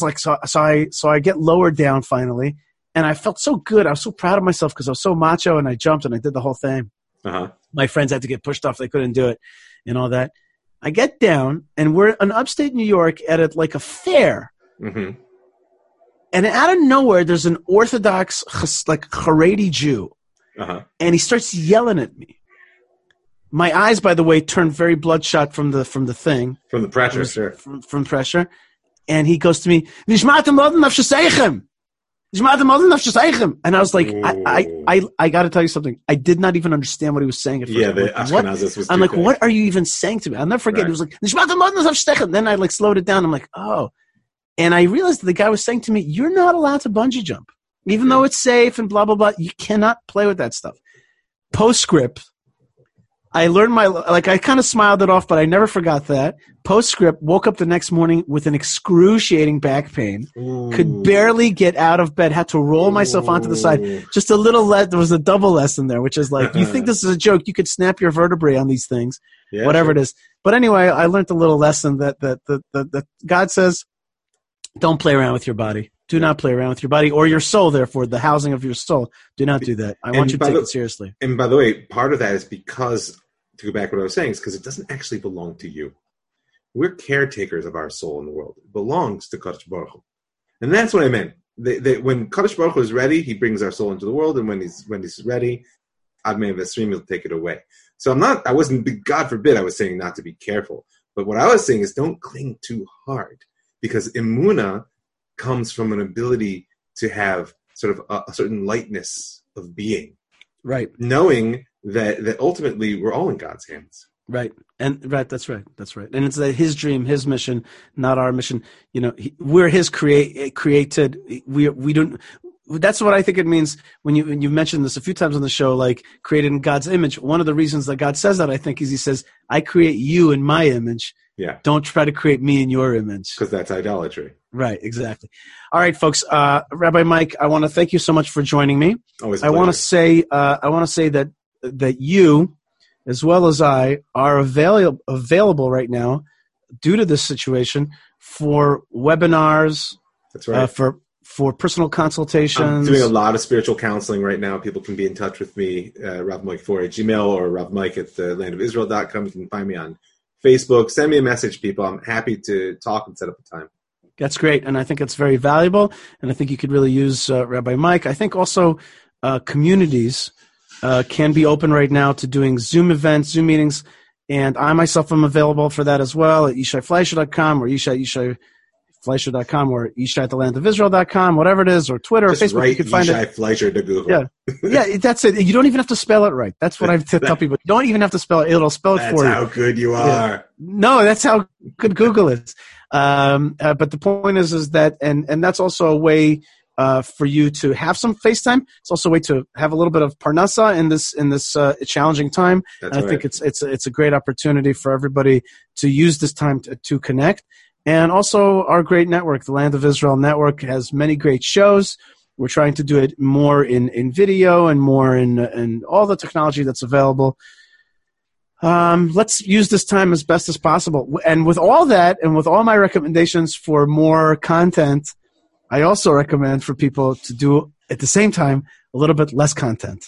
get lowered down finally, and I felt so good. I was so proud of myself because I was so macho, and I jumped and I did the whole thing. My friends had to get pushed off; they couldn't do it, and all that. I get down, and we're in upstate New York at a fair. Mm-hmm. And out of nowhere, there's an Orthodox, Haredi Jew, and he starts yelling at me. My eyes, by the way, turned very bloodshot from the thing, from the pressure, sure, from pressure. And he goes to me, "Nishmatem lo nafsheseichem, nishmatem lo nafsheseichem." And I was like, I got to tell you something. I did not even understand what he was saying at first. Yeah, the Ashkenazis was. I'm like, what are you even saying to me? I'll never forget. He was like, "Nishmatem lo nafsheseichem." Then I slowed it down. I'm like, oh. And I realized that the guy was saying to me, you're not allowed to bungee jump. Even though it's safe and blah, blah, blah, you cannot play with that stuff. Postscript, I learned I kind of smiled it off, but I never forgot that. Postscript, woke up the next morning with an excruciating back pain. Ooh. Could barely get out of bed, had to roll myself onto the side. Just a little, there was a double lesson there, which is you think this is a joke, you could snap your vertebrae on these things, whatever it is. But anyway, I learned a little lesson that God says, don't play around with your body. Do not play around with your body or your soul, therefore, the housing of your soul. Do not do that. I want you to take it seriously. And by the way, part of that is because, to go back to what I was saying, is because it doesn't actually belong to you. We're caretakers of our soul in the world. It belongs to Kadosh Baruch Hu. And that's what I meant. When Kadosh Baruch Hu is ready, he brings our soul into the world, and when he's ready, Admei Vesrim will take it away. So I wasn't, God forbid, I was saying not to be careful. But what I was saying is don't cling too hard. Because Emunah comes from an ability to have sort of a certain lightness of being. Right. Knowing that ultimately we're all in God's hands. Right. That's right. And it's his dream, his mission, not our mission. We're his created. We don't. That's what I think it means when you mentioned this a few times on the show, created in God's image. One of the reasons that God says that, I think, is he says, I create you in my image. Yeah. Don't try to create me in your image. Because that's idolatry. Right, exactly. All right, folks. Rabbi Mike, I want to thank you so much for joining me. Always a pleasure. I want to say that you, as well as I, are available right now due to this situation for webinars. That's right. For personal consultations. I'm doing a lot of spiritual counseling right now. People can be in touch with me, ravmike4 at Gmail or ravmike at thelandofisrael.com. You can find me on Facebook. Send me a message, people. I'm happy to talk and set up a time. That's great, and I think it's very valuable, and I think you could really use Rabbi Mike. I think also communities can be open right now to doing Zoom events, Zoom meetings, and I myself am available for that as well at yishaifleisher.com or yishai.fleisher.com or yishai@thelandofisrael.com, whatever it is, or Twitter or Facebook. You can find Yishai Fleisher to Google. Yeah, that's it. You don't even have to spell it right. That's what I tell people. You don't even have to spell it. It'll spell it for you. That's how good you are. Yeah. No, that's how good Google is. But the point is that, and that's also a way for you to have some FaceTime. It's also a way to have a little bit of parnasa in this challenging time. That's and I think it's a great opportunity for everybody to use this time to connect. And also our great network, the Land of Israel Network, has many great shows. We're trying to do it more in video and more in all the technology that's available. Let's use this time as best as possible. And with all that, and with all my recommendations for more content, I also recommend for people to do, at the same time, a little bit less content.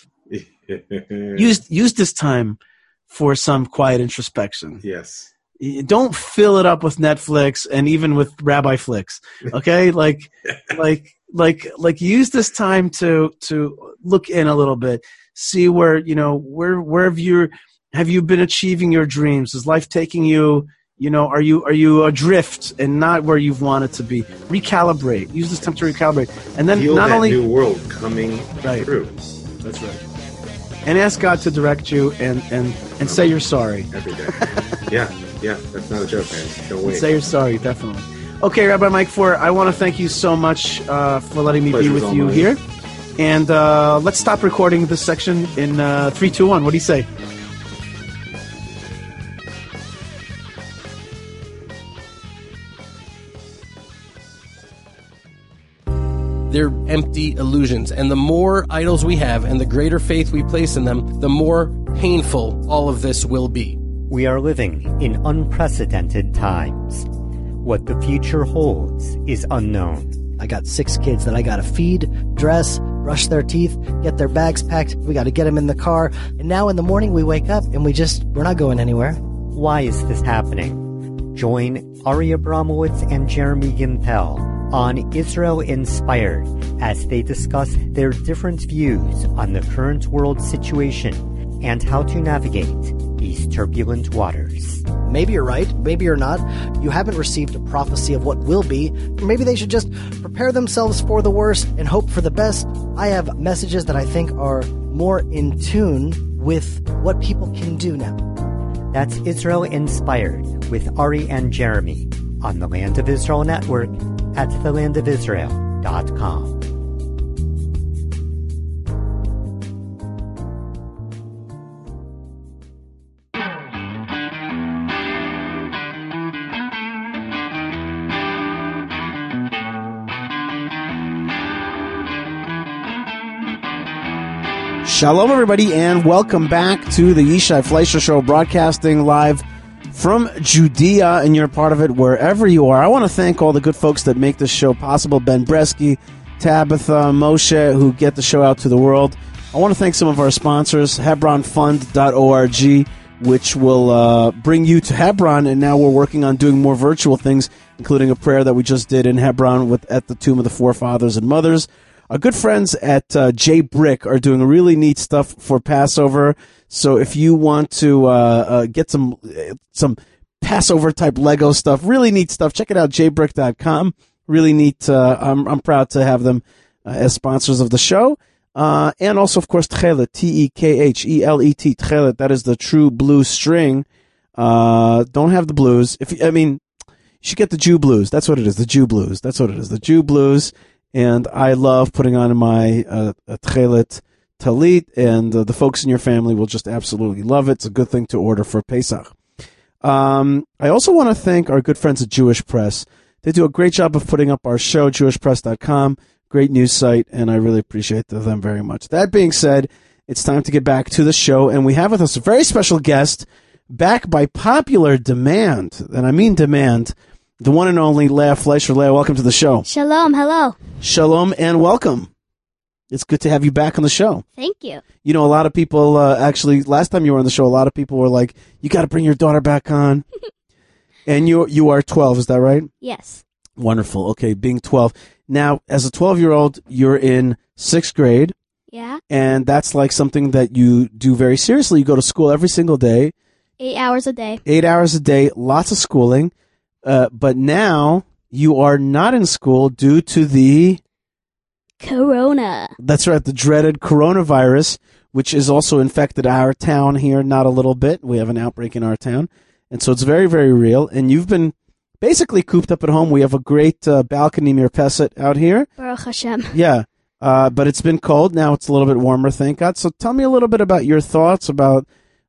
Use this time for some quiet introspection. Yes. Don't fill it up with Netflix and even with Rabbi Flicks. Okay? like use this time to look in a little bit. See where have you been achieving your dreams? Is life taking you, are you adrift and not where you've wanted to be? Recalibrate. Use this time to recalibrate. And then feel not that only new world coming through. That's right. And ask God to direct you and say you're sorry. Every day. Yeah, that's not a joke, man. Don't wait. Say you're sorry, definitely. Okay, Rabbi Mike Four, I want to thank you so much for letting me be with you here. And let's stop recording this section in 3, 2, 1. What do you say? they're empty illusions. And the more idols we have and the greater faith we place in them, the more painful all of this will be. We are living in unprecedented times. What the future holds is unknown. I got 6 kids that I gotta feed, dress, brush their teeth, get their bags packed. We gotta get them in the car. And now in the morning we wake up and we're not going anywhere. Why is this happening? Join Ari Abramowitz and Jeremy Gintel on Israel Inspired as they discuss their different views on the current world situation and how to navigate these turbulent waters. Maybe you're right, maybe you're not. You haven't received a prophecy of what will be. Maybe they should just prepare themselves for the worst and hope for the best. I have messages that I think are more in tune with what people can do now. That's Israel Inspired with Ari and Jeremy on the Land of Israel Network at thelandofisrael.com. Shalom, everybody, and welcome back to the Yishai Fleischer Show, broadcasting live from Judea, and you're part of it wherever you are. I want to thank all the good folks that make this show possible, Ben Bresky, Tabitha, Moshe, who get the show out to the world. I want to thank some of our sponsors, HebronFund.org, which will bring you to Hebron, and now we're working on doing more virtual things, including a prayer that we just did in Hebron at the tomb of the forefathers and mothers. Our good friends at J Brick are doing really neat stuff for Passover. So if you want to get some Passover type Lego stuff, really neat stuff, check it out, jbrick.com. Really neat. I'm proud to have them as sponsors of the show. And also, of course, Tchelet, Tekhelet, Tchelet. That is the true blue string. Don't have the blues. You should get the Jew blues. That's what it is. The Jew blues. That's what it is. The Jew blues. And I love putting on my Tchelet Talit, and the folks in your family will just absolutely love it. It's a good thing to order for Pesach. I also want to thank our good friends at Jewish Press. They do a great job of putting up our show, jewishpress.com. Great news site, and I really appreciate them very much. That being said, it's time to get back to the show, and we have with us a very special guest, back by popular demand, and I mean demand, the one and only Leah Fleischer. Leah, welcome to the show. Shalom, hello. Shalom and welcome. It's good to have you back on the show. Thank you. You know, a lot of people, actually, last time you were on the show, a lot of people were like, you got to bring your daughter back on. And you are 12, is that right? Yes. Wonderful. Okay, being 12. Now, as a 12-year-old, you're in 6th grade. Yeah. And that's like something that you do very seriously. You go to school every single day. 8 hours a day. 8 hours a day, lots of schooling. But now you are not in school due to the Corona. That's right, the dreaded coronavirus, which has also infected our town here, not a little bit. We have an outbreak in our town. And so it's very, very real. And you've been basically cooped up at home. We have a great balcony near Pesach out here. Baruch Hashem. Yeah, but it's been cold. Now it's a little bit warmer, thank God. So tell me a little bit about your thoughts about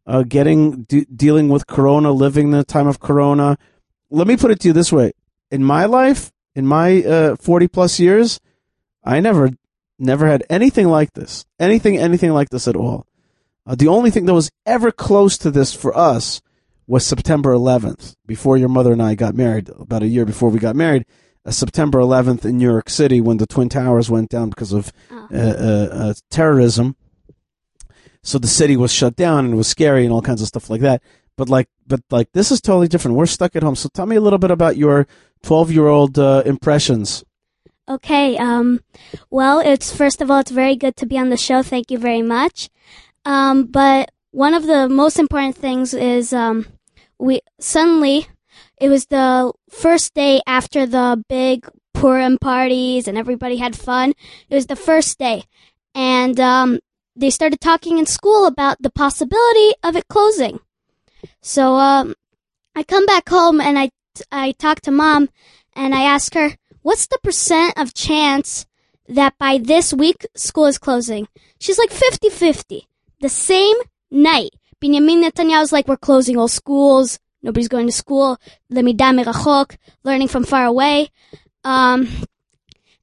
dealing with Corona, living the time of Corona. Let me put it to you this way. In my life, in my 40-plus years, I never had anything like this. Anything like this at all. The only thing that was ever close to this for us was September 11th, before your mother and I got married, about a year before we got married, September 11th in New York City when the Twin Towers went down because of terrorism. So the city was shut down and it was scary and all kinds of stuff like that. But this is totally different. We're stuck at home. So tell me a little bit about your 12-year-old impressions. Okay. Well, first of all, it's very good to be on the show. Thank you very much. But one of the most important things is it was the first day after the big Purim parties and everybody had fun. It was the first day. And they started talking in school about the possibility of it closing. So I come back home and I talk to Mom and I ask her, what's the % of chance that by this week school is closing? She's like 50-50. The same night, Benjamin Netanyahu's like, we're closing all schools. Nobody's going to school. Lemidah merachok, learning from far away. And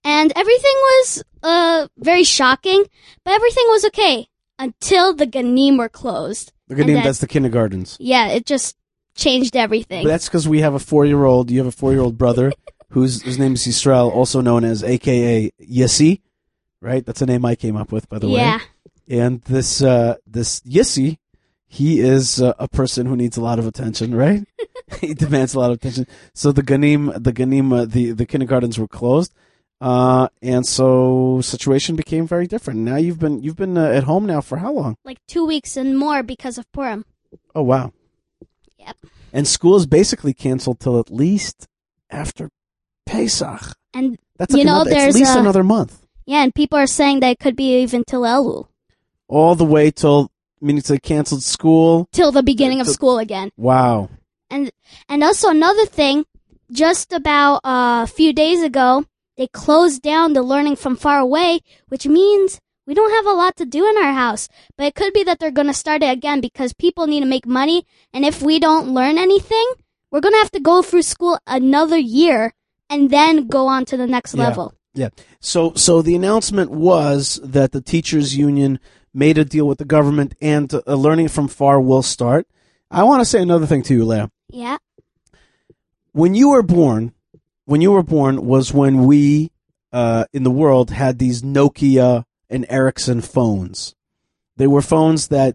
And everything was very shocking, but everything was okay until the Ganim were closed. The Ganim, that's the kindergartens. Yeah, it just changed everything. But that's because we have a 4-year-old. You have a 4-year-old brother whose name is Yisrael, also known as AKA Yissi, right? That's a name I came up with, by the way. Yeah. And this Yissi, he is a person who needs a lot of attention, right? He demands a lot of attention. So the kindergartens were closed, and so situation became very different. Now you've been at home now for how long? Like 2 weeks and more because of Purim. Oh wow. Yep. And school is basically canceled till at least after Pesach. And that's like at least another month. Yeah, and people are saying that it could be even till Elul. All the way till, meaning they canceled school till the beginning of school again. Wow. And also another thing, just about a few days ago, they closed down the learning from far away, which means we don't have a lot to do in our house. But it could be that they're going to start it again because people need to make money. And if we don't learn anything, we're going to have to go through school another year and then go on to the next level. Yeah. So the announcement was that the teachers union made a deal with the government and learning from far will start. I want to say another thing to you, Leah. Yeah. When you were born was when we in the world had these Nokia and Ericsson phones. They were phones that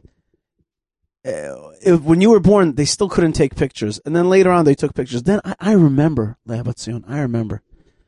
when you were born, they still couldn't take pictures. And then later on, they took pictures. Then I remember, Leah Batzion, I remember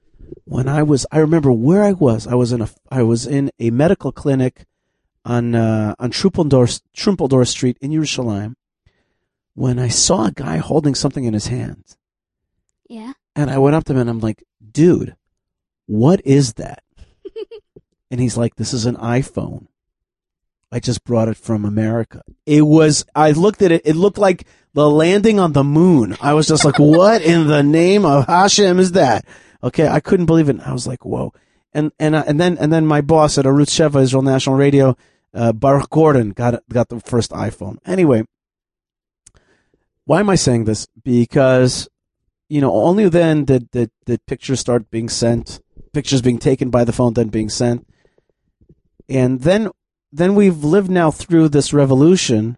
where I was. I was in a medical clinic on Trumpeldor Street in Yerushalayim, when I saw a guy holding something in his hand. Yeah. And I went up to him and I'm like, dude, what is that? And he's like, this is an iPhone. I just brought it from America. I looked at it, it looked like the landing on the moon. I was just like, what in the name of Hashem is that? Okay, I couldn't believe it. I was like, whoa. And then my boss at Arutz Sheva, Israel National Radio, Baruch Gordon, got the first iPhone. Anyway, why am I saying this? Because, only then did pictures start being sent, pictures being taken by the phone, then being sent. And then we've lived now through this revolution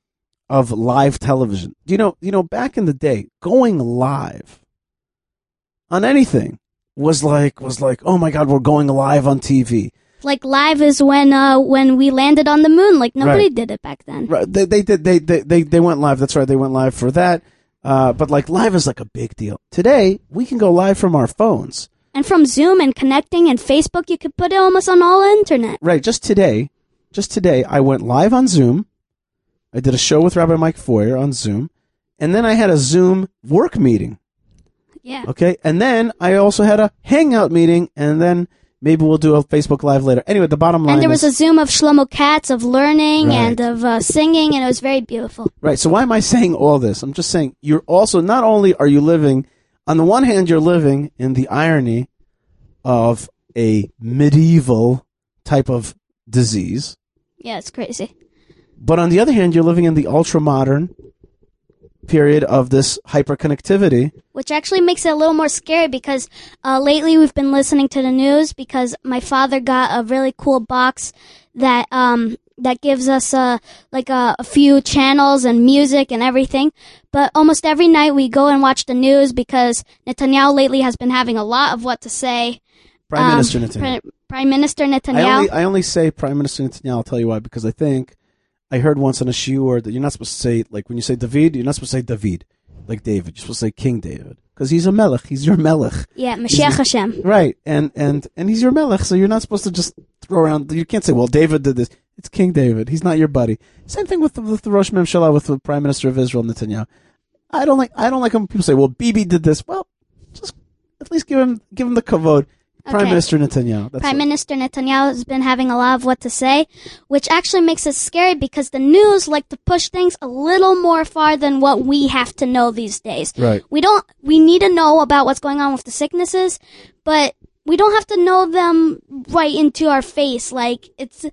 of live television. Back in the day, going live on anything was like, oh my God, we're going live on TV. Like live is when we landed on the moon. Like nobody did it back then. Right. They went live. That's right. They went live for that. But like live is like a big deal. Today we can go live from our phones and from Zoom and connecting and Facebook. You could put it almost on all internet. Right. Just today, I went live on Zoom. I did a show with Rabbi Mike Foyer on Zoom, and then I had a Zoom work meeting. Yeah. Okay. And then I also had a Hangout meeting, and then maybe we'll do a Facebook Live later. Anyway, the bottom line is... And there was a Zoom of Shlomo Katz, of learning and of singing, and it was very beautiful. Right. So why am I saying all this? I'm just saying you're also, not only are you living, on the one hand, you're living in the irony of a medieval type of disease. Yeah, it's crazy. But on the other hand, you're living in the ultra-modern period of this hyperconnectivity, which actually makes it a little more scary because lately we've been listening to the news because my father got a really cool box that gives us a few channels and music and everything. But almost every night we go and watch the news because Netanyahu lately has been having a lot of what to say. Prime Minister Netanyahu. Prime Minister Netanyahu. I only say Prime Minister Netanyahu. I'll tell you why, because I think I heard once in a shiur that you're not supposed to say, like when you say David, you're not supposed to say David, like David. You're supposed to say King David, because he's a melech. He's your melech. Yeah, Mashiach Hashem. Right, and he's your melech, so you're not supposed to just throw around. You can't say, well, David did this. It's King David. He's not your buddy. Same thing with the Rosh Memshalah, with the Prime Minister of Israel, Netanyahu. I don't like when people say, well, Bibi did this. Well, just at least give him the kavod. Prime Minister Netanyahu. Prime Minister Netanyahu has been having a lot of what to say, which actually makes it scary because the news like to push things a little more far than what we have to know these days. Right. We need to know about what's going on with the sicknesses, but we don't have to know them right into our face. Like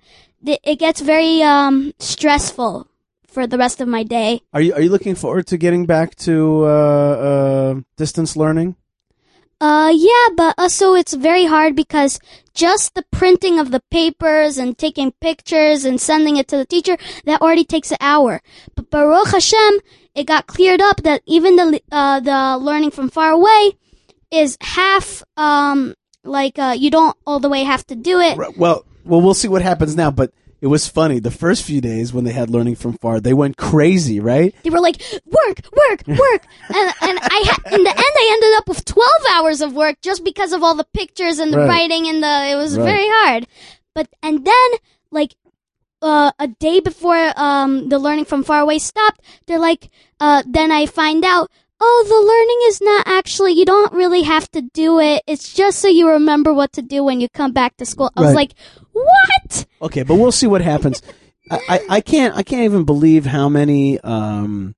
it gets very stressful for the rest of my day. Are you looking forward to getting back to distance learning? Yeah, but also it's very hard because just the printing of the papers and taking pictures and sending it to the teacher, that already takes an hour. But Baruch Hashem, it got cleared up that even the learning from far away is half, you don't all the way have to do it. Well, we'll see what happens now, but it was funny. The first few days when they had learning from far, they went crazy, right? They were like, work. And in the end, I ended up with 12 hours of work just because of all the pictures and the writing and it was very hard. And then, a day before, the learning from far away stopped, they're like, then I find out, the learning is not actually, you don't really have to do it. It's just so you remember what to do when you come back to school. I was like, what? Okay, but we'll see what happens. I can't even believe how many, the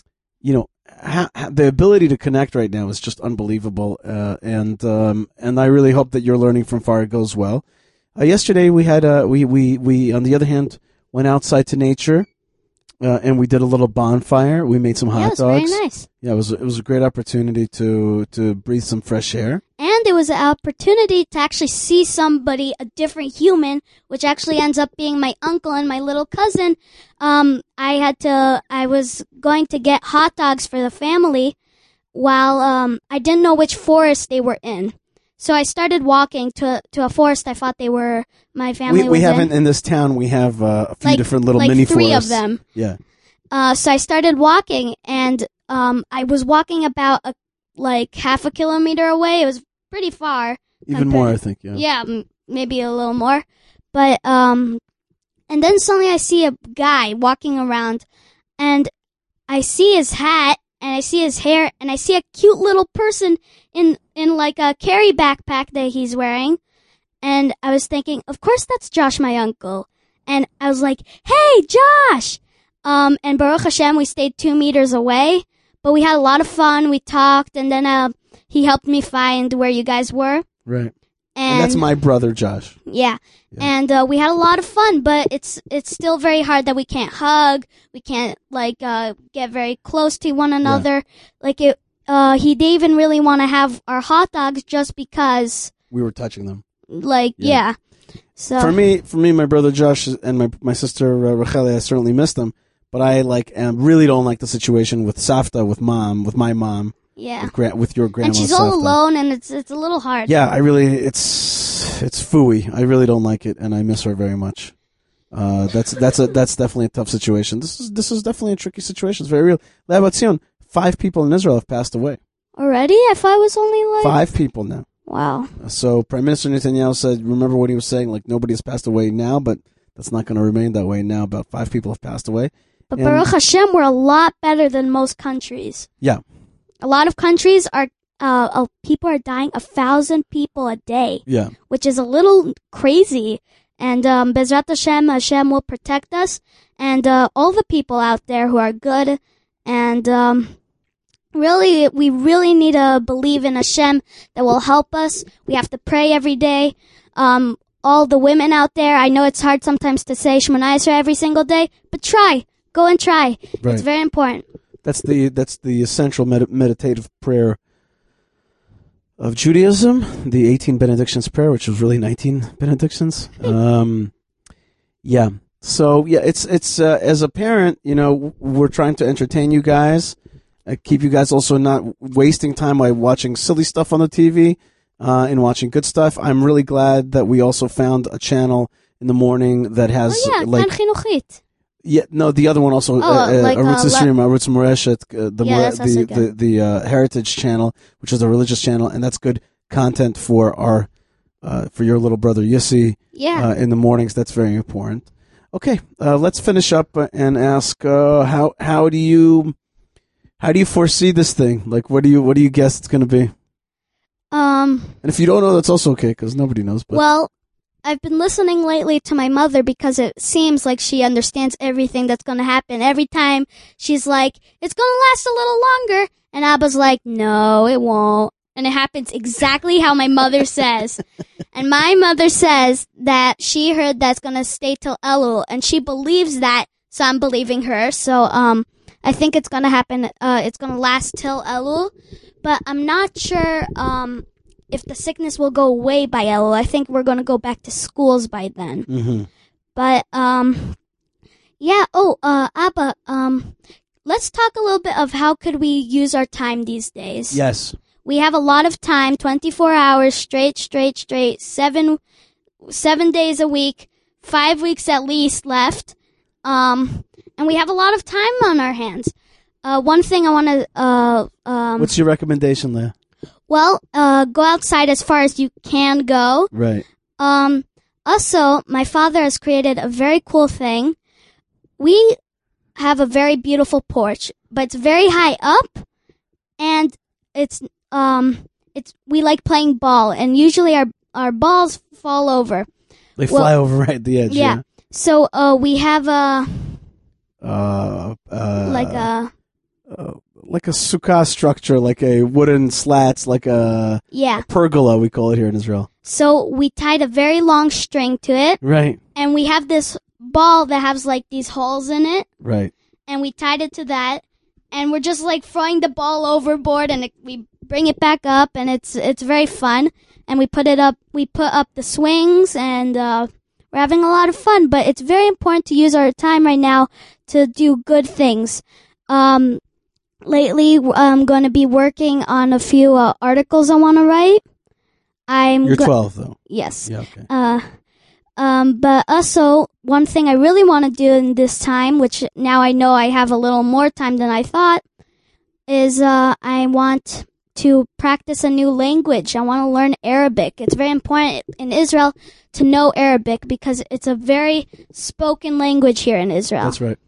ability to connect right now is just unbelievable. And I really hope that your learning from far goes well. Yesterday we had, we on the other hand, went outside to nature. And we did a little bonfire. We made some hot dogs. Very nice. Yeah, it was a great opportunity to breathe some fresh air. And it was an opportunity to actually see somebody, a different human, which actually ends up being my uncle and my little cousin. I was going to get hot dogs for the family while I didn't know which forest they were in. So I started walking to a forest I thought my family was in. We haven't, in this town, we have a few different little mini forests. 3 of them. Yeah. So I started walking, and I was walking about half a kilometer away. It was pretty far. Even more, I think, yeah. Yeah, maybe a little more. But, and then suddenly I see a guy walking around, and I see his hat, and I see his hair, and I see a cute little person in a carry backpack that he's wearing. And I was thinking, of course that's Josh, my uncle. And I was like, hey, Josh! And Baruch Hashem, we stayed 2 meters away, but we had a lot of fun. We talked, and then he helped me find where you guys were. Right. And that's my brother, Josh. Yeah. And we had a lot of fun, but it's still very hard that we can't hug. We can't get very close to one another. Yeah. He didn't even really want to have our hot dogs just because we were touching them. Yeah. So for me, my brother Josh and my sister Rachel, I certainly miss them. But I really don't like the situation with Safta, with my mom. Yeah. With your grandma. And she's all alone, and it's a little hard. Yeah, it's phooey. I really don't like it, and I miss her very much. That's definitely a tough situation. This is definitely a tricky situation. It's very real. How about 5 people in Israel have passed away. Already? I thought it was only 5 people now. Wow. So Prime Minister Netanyahu said, remember what he was saying, nobody has passed away now, but that's not going to remain that way now. About 5 people have passed away. But Baruch Hashem, we're a lot better than most countries. Yeah. A lot of countries are, people are dying 1,000 people a day. Yeah. Which is a little crazy. And Bezrat Hashem will protect us and all the people out there who are good. And we really need to believe in Hashem that will help us. We have to pray every day. All the women out there, I know it's hard sometimes to say Shemona Esrei every single day, but try. Go and try. Right. It's very important. That's the essential meditative prayer of Judaism, the 18 benedictions prayer, which was really 19 benedictions. Yeah. So yeah, it's as a parent, we're trying to entertain you guys, keep you guys also not wasting time by watching silly stuff on the TV, and watching good stuff. I'm really glad that we also found a channel in the morning that has Kan Chinuchit. Yeah, no, the other one also, Arutz Yisrael, Arutz Moreshet, the Heritage channel, which is a religious channel, and that's good content for for your little brother Yissi. Yeah. In the mornings. That's very important. Okay, let's finish up and ask how do you foresee this thing? What do you guess it's going to be? And if you don't know, that's also okay because nobody knows. But. Well, I've been listening lately to my mother because it seems like she understands everything that's going to happen. Every time she's like, it's going to last a little longer. And Abba's like, no, it won't. And it happens exactly how my mother says. And my mother says that she heard that's going to stay till Elul. And she believes that, so I'm believing her. So I I think it's going to happen. It's going to last till Elul, but I'm not sure if the sickness will go away by Elul. I think we're going to go back to schools by then. Mm-hmm. But yeah. Oh, Abba. Let's talk a little bit of how could we use our time these days. Yes. We have a lot of time, 24 hours straight, 7 days a week, 5 weeks at least left. And we have a lot of time on our hands. One thing I want to... What's your recommendation, Leah? Well, go outside as far as you can go. Right. Also, my father has created a very cool thing. We have a very beautiful porch, but it's very high up, and we like playing ball, and usually our balls fall over. They fly over right at the edge. Yeah. So we have like a sukkah structure, like a wooden slats, like a pergola, we call it here in Israel. So we tied a very long string to it. Right. And we have this ball that has like these holes in it. Right. And we tied it to that, and we're just like throwing the ball overboard, and we bring it back up, and it's very fun. And we put up the swings, and we're having a lot of fun. But it's very important to use our time right now to do good things. Lately, I'm going to be working on a few articles I want to write. You're 12, though. Yes. Yeah. Okay. But also, one thing I really want to do in this time, which now I know I have a little more time than I thought, is I want to practice a new language. I want to learn Arabic. It's very important in Israel to know Arabic because it's a very spoken language here in Israel. That's right.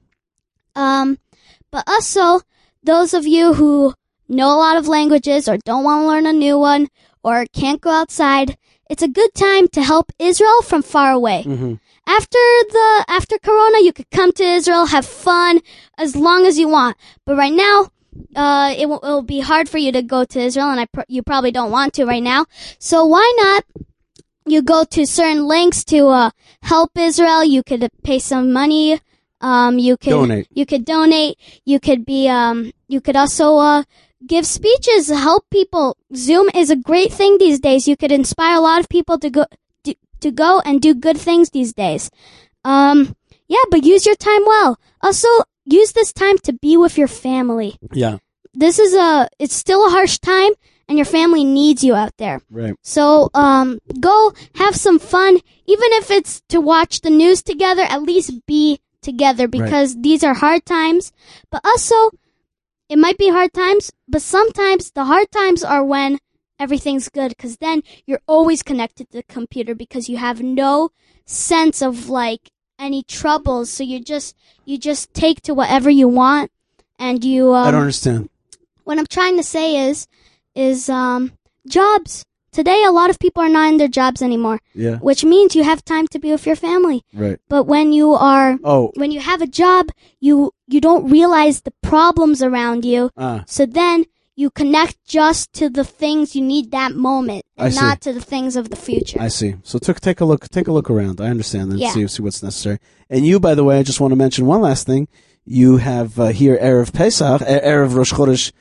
But also, those of you who know a lot of languages or don't want to learn a new one or can't go outside, it's a good time to help Israel from far away. Mm-hmm. After Corona, you could come to Israel, have fun as long as you want. But right now, it will be hard for you to go to Israel, and you probably don't want to right now. So why not? You go to certain links to help Israel. You could pay some money. You could donate. You could donate. You could be. You could also give speeches, help people. Zoom is a great thing these days. You could inspire a lot of people to go and do good things these days. Yeah, but use your time well. Also, use this time to be with your family. Yeah. It's still a harsh time, and your family needs you out there. Right. So, go have some fun. Even if it's to watch the news together, at least be together because these are hard times. But also, it might be hard times, but sometimes the hard times are when everything's good, because then you're always connected to the computer because you have no sense of like any troubles. So you just take to whatever you want, and you. I don't understand. What I'm trying to say is jobs. Today, a lot of people are not in their jobs anymore. Yeah. Which means you have time to be with your family. Right. But when you have a job, you don't realize the problems around you. So then you connect just to the things you need that moment, and not to the things of the future. I see. So take a look around. I understand and see what's necessary. And you, by the way, I just want to mention one last thing. You have here Erev Pesach, Erev Rosh Chodesh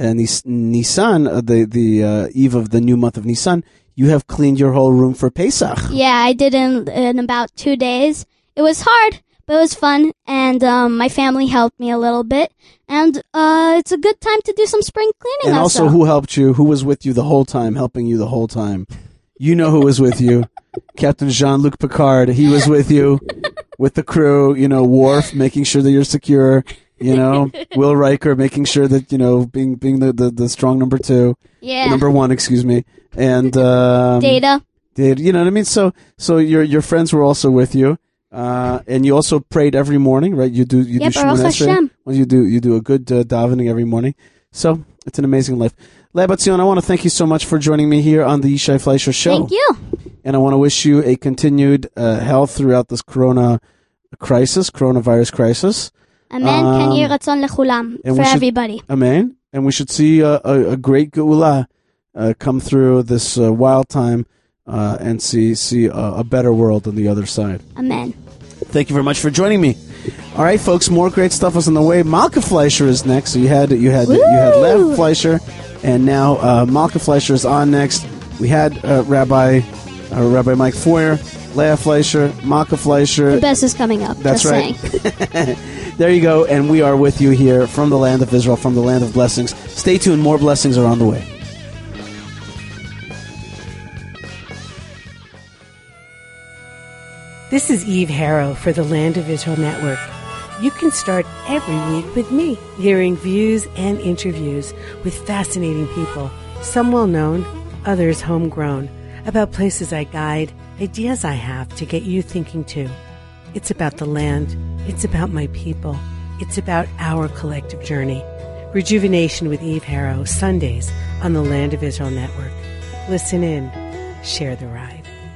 Nisan, the eve of the new month of Nisan. You have cleaned your whole room for Pesach. Yeah, I did in about 2 days. It was hard, but it was fun, and my family helped me a little bit. And it's a good time to do some spring cleaning. And also, who helped you? Who was with you the whole time, helping you the whole time? You know who was with you. Captain Jean-Luc Picard. He was with you, with the crew. Worf, making sure that you're secure. Will Riker, making sure that, being the strong number 2. Yeah. Number 1, excuse me. And Data. You know what I mean? So your friends were also with you. And you also prayed every morning, right? You do Shemona Esrei. Well, you do a good davening every morning. So it's an amazing life. Leah Batzion, I want to thank you so much for joining me here on the Yishai Fleisher Show. Thank you. And I want to wish you a continued health throughout this coronavirus crisis. Amen. Ken Yeh Ratzon lechulam for everybody. Amen. And we should see a great geula come through this wild time and see a better world on the other side. Amen. Thank you very much for joining me. All right, folks, more great stuff is on the way. Malka Fleischer is next. So you had Lev Fleischer, and now Malka Fleischer is on next. We had Rabbi Mike Foyer, Leah Fleischer, Malka Fleischer. The best is coming up. That's just right. Saying. There you go, and we are with you here from the land of Israel, from the land of blessings. Stay tuned, more blessings are on the way. This is Eve Harrow for the Land of Israel Network. You can start every week with me, hearing views and interviews with fascinating people, some well-known, others homegrown, about places I guide, ideas I have to get you thinking too. It's about the land. It's about my people. It's about our collective journey. Rejuvenation with Eve Harrow, Sundays on the Land of Israel Network. Listen in. Share the ride.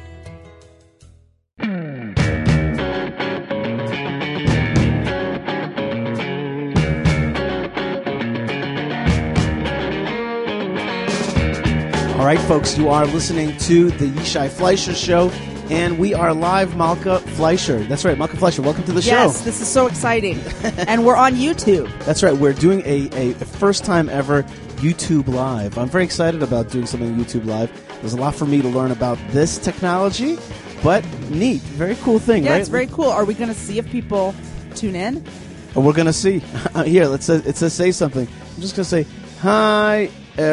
All right, folks, you are listening to the Yishai Fleischer Show, and we are live, Malka Fleischer. That's right, Malka Fleischer, welcome to the show. Yes, this is so exciting. And we're on YouTube. That's right, we're doing a first-time ever YouTube Live. I'm very excited about doing something on YouTube Live. There's a lot for me to learn about this technology, but neat. Very cool thing, Yeah, right? it's very cool. Are we going to see if people tune in? We're going to see. Here, it says say something. I'm just going to say, hi,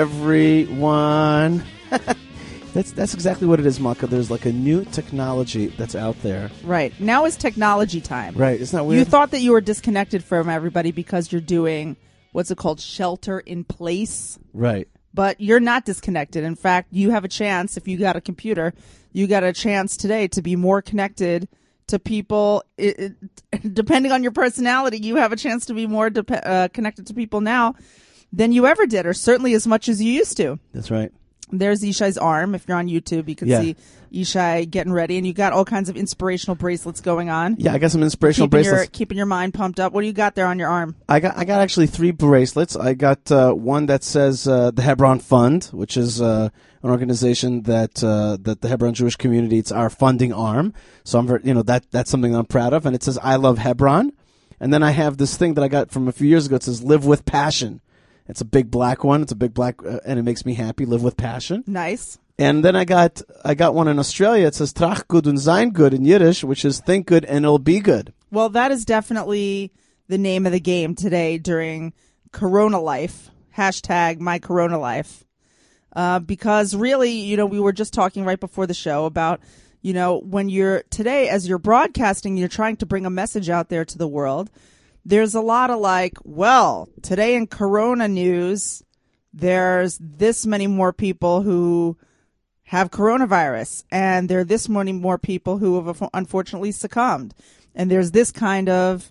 everyone. That's exactly what it is, Malka. There's like a new technology that's out there. Right. Now is technology time. Right. Isn't that weird? You thought that you were disconnected from everybody because you're doing, what's it called, shelter in place. Right. But you're not disconnected. In fact, you have a chance, if you got a computer, you got a chance today to be more connected to people. Depending on your personality, you have a chance to be more connected to people now than you ever did, or certainly as much as you used to. That's right. There's Yishai's arm. If you're on YouTube, you can see Yishai getting ready, and you got all kinds of inspirational bracelets going on. Yeah, I got some inspirational bracelets. Keeping your mind pumped up. What do you got there on your arm? I got actually 3 bracelets. I got one that says the Hebron Fund, which is an organization that the Hebron Jewish community, it's our funding arm. So I'm very, that's something I'm proud of, and it says I love Hebron. And then I have this thing that I got from a few years ago. It says Live with Passion. It's a big black one. It's a big black, and it makes me happy. Live with passion. Nice. And then I got one in Australia. It says Trach gut und sein gut in Yiddish, which is think good and it'll be good. Well, that is definitely the name of the game today during Corona Life. Hashtag my Corona Life. Because really, we were just talking right before the show about, when you're today, as you're broadcasting, you're trying to bring a message out there to the world. There's a lot of today in Corona news, there's this many more people who have coronavirus, and there are this many more people who have unfortunately succumbed. And there's this kind of,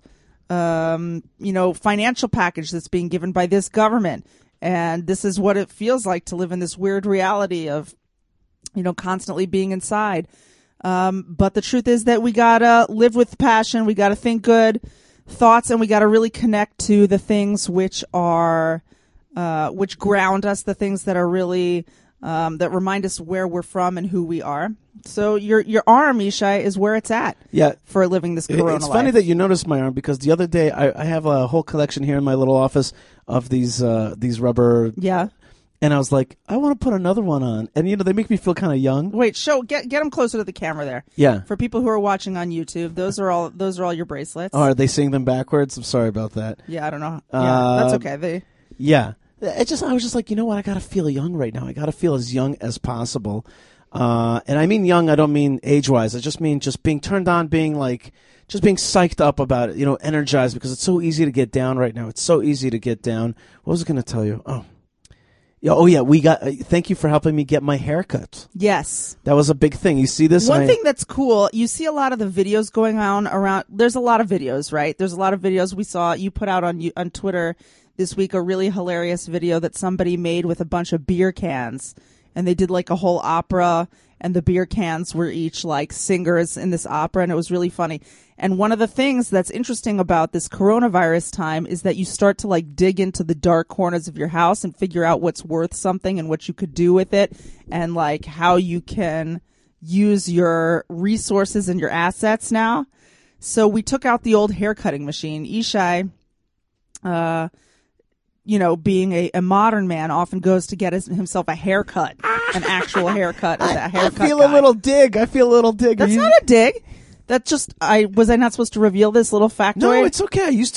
financial package that's being given by this government. And this is what it feels like to live in this weird reality of, constantly being inside. But the truth is that we gotta live with passion. We gotta think good thoughts, and we got to really connect to the things which are which ground us, the things that are really that remind us where we're from and who we are. So your arm, Yishai, is where it's at. Yeah, for living this Corona It's funny life. that you noticed my arm, because the other day I have a whole collection here in my little office of these rubber. Yeah. And I was like, I want to put another one on, and they make me feel kind of young. Wait, get them closer to the camera there. Yeah. For people who are watching on YouTube, those are all your bracelets. Oh, are they seeing them backwards? I'm sorry about that. Yeah, I don't know. Yeah, that's okay. Yeah. I was just like, you know what? I got to feel young right now. I got to feel as young as possible. And I mean young, I don't mean age-wise. I just mean just being turned on, being psyched up about it, energized, because it's so easy to get down right now. It's so easy to get down. What was I going to tell you? Thank you for helping me get my haircut. Yes. That was a big thing. You see this? One thing that's cool, you see a lot of the videos going on around, there's a lot of videos, right? There's a lot of videos we saw, you put out on Twitter this week, a really hilarious video that somebody made with a bunch of beer cans, and they did like a whole opera, and the beer cans were each like singers in this opera, and it was really funny. And one of the things that's interesting about this coronavirus time is that you start to like dig into the dark corners of your house and figure out what's worth something and what you could do with it, and like how you can use your resources and your assets now. So we took out the old hair cutting machine. Ishai, being a modern man, often goes to get himself a haircut, an actual haircut. I feel a little dig. That's not a dig. That's just was I not supposed to reveal this little factoid? No, it's okay. I used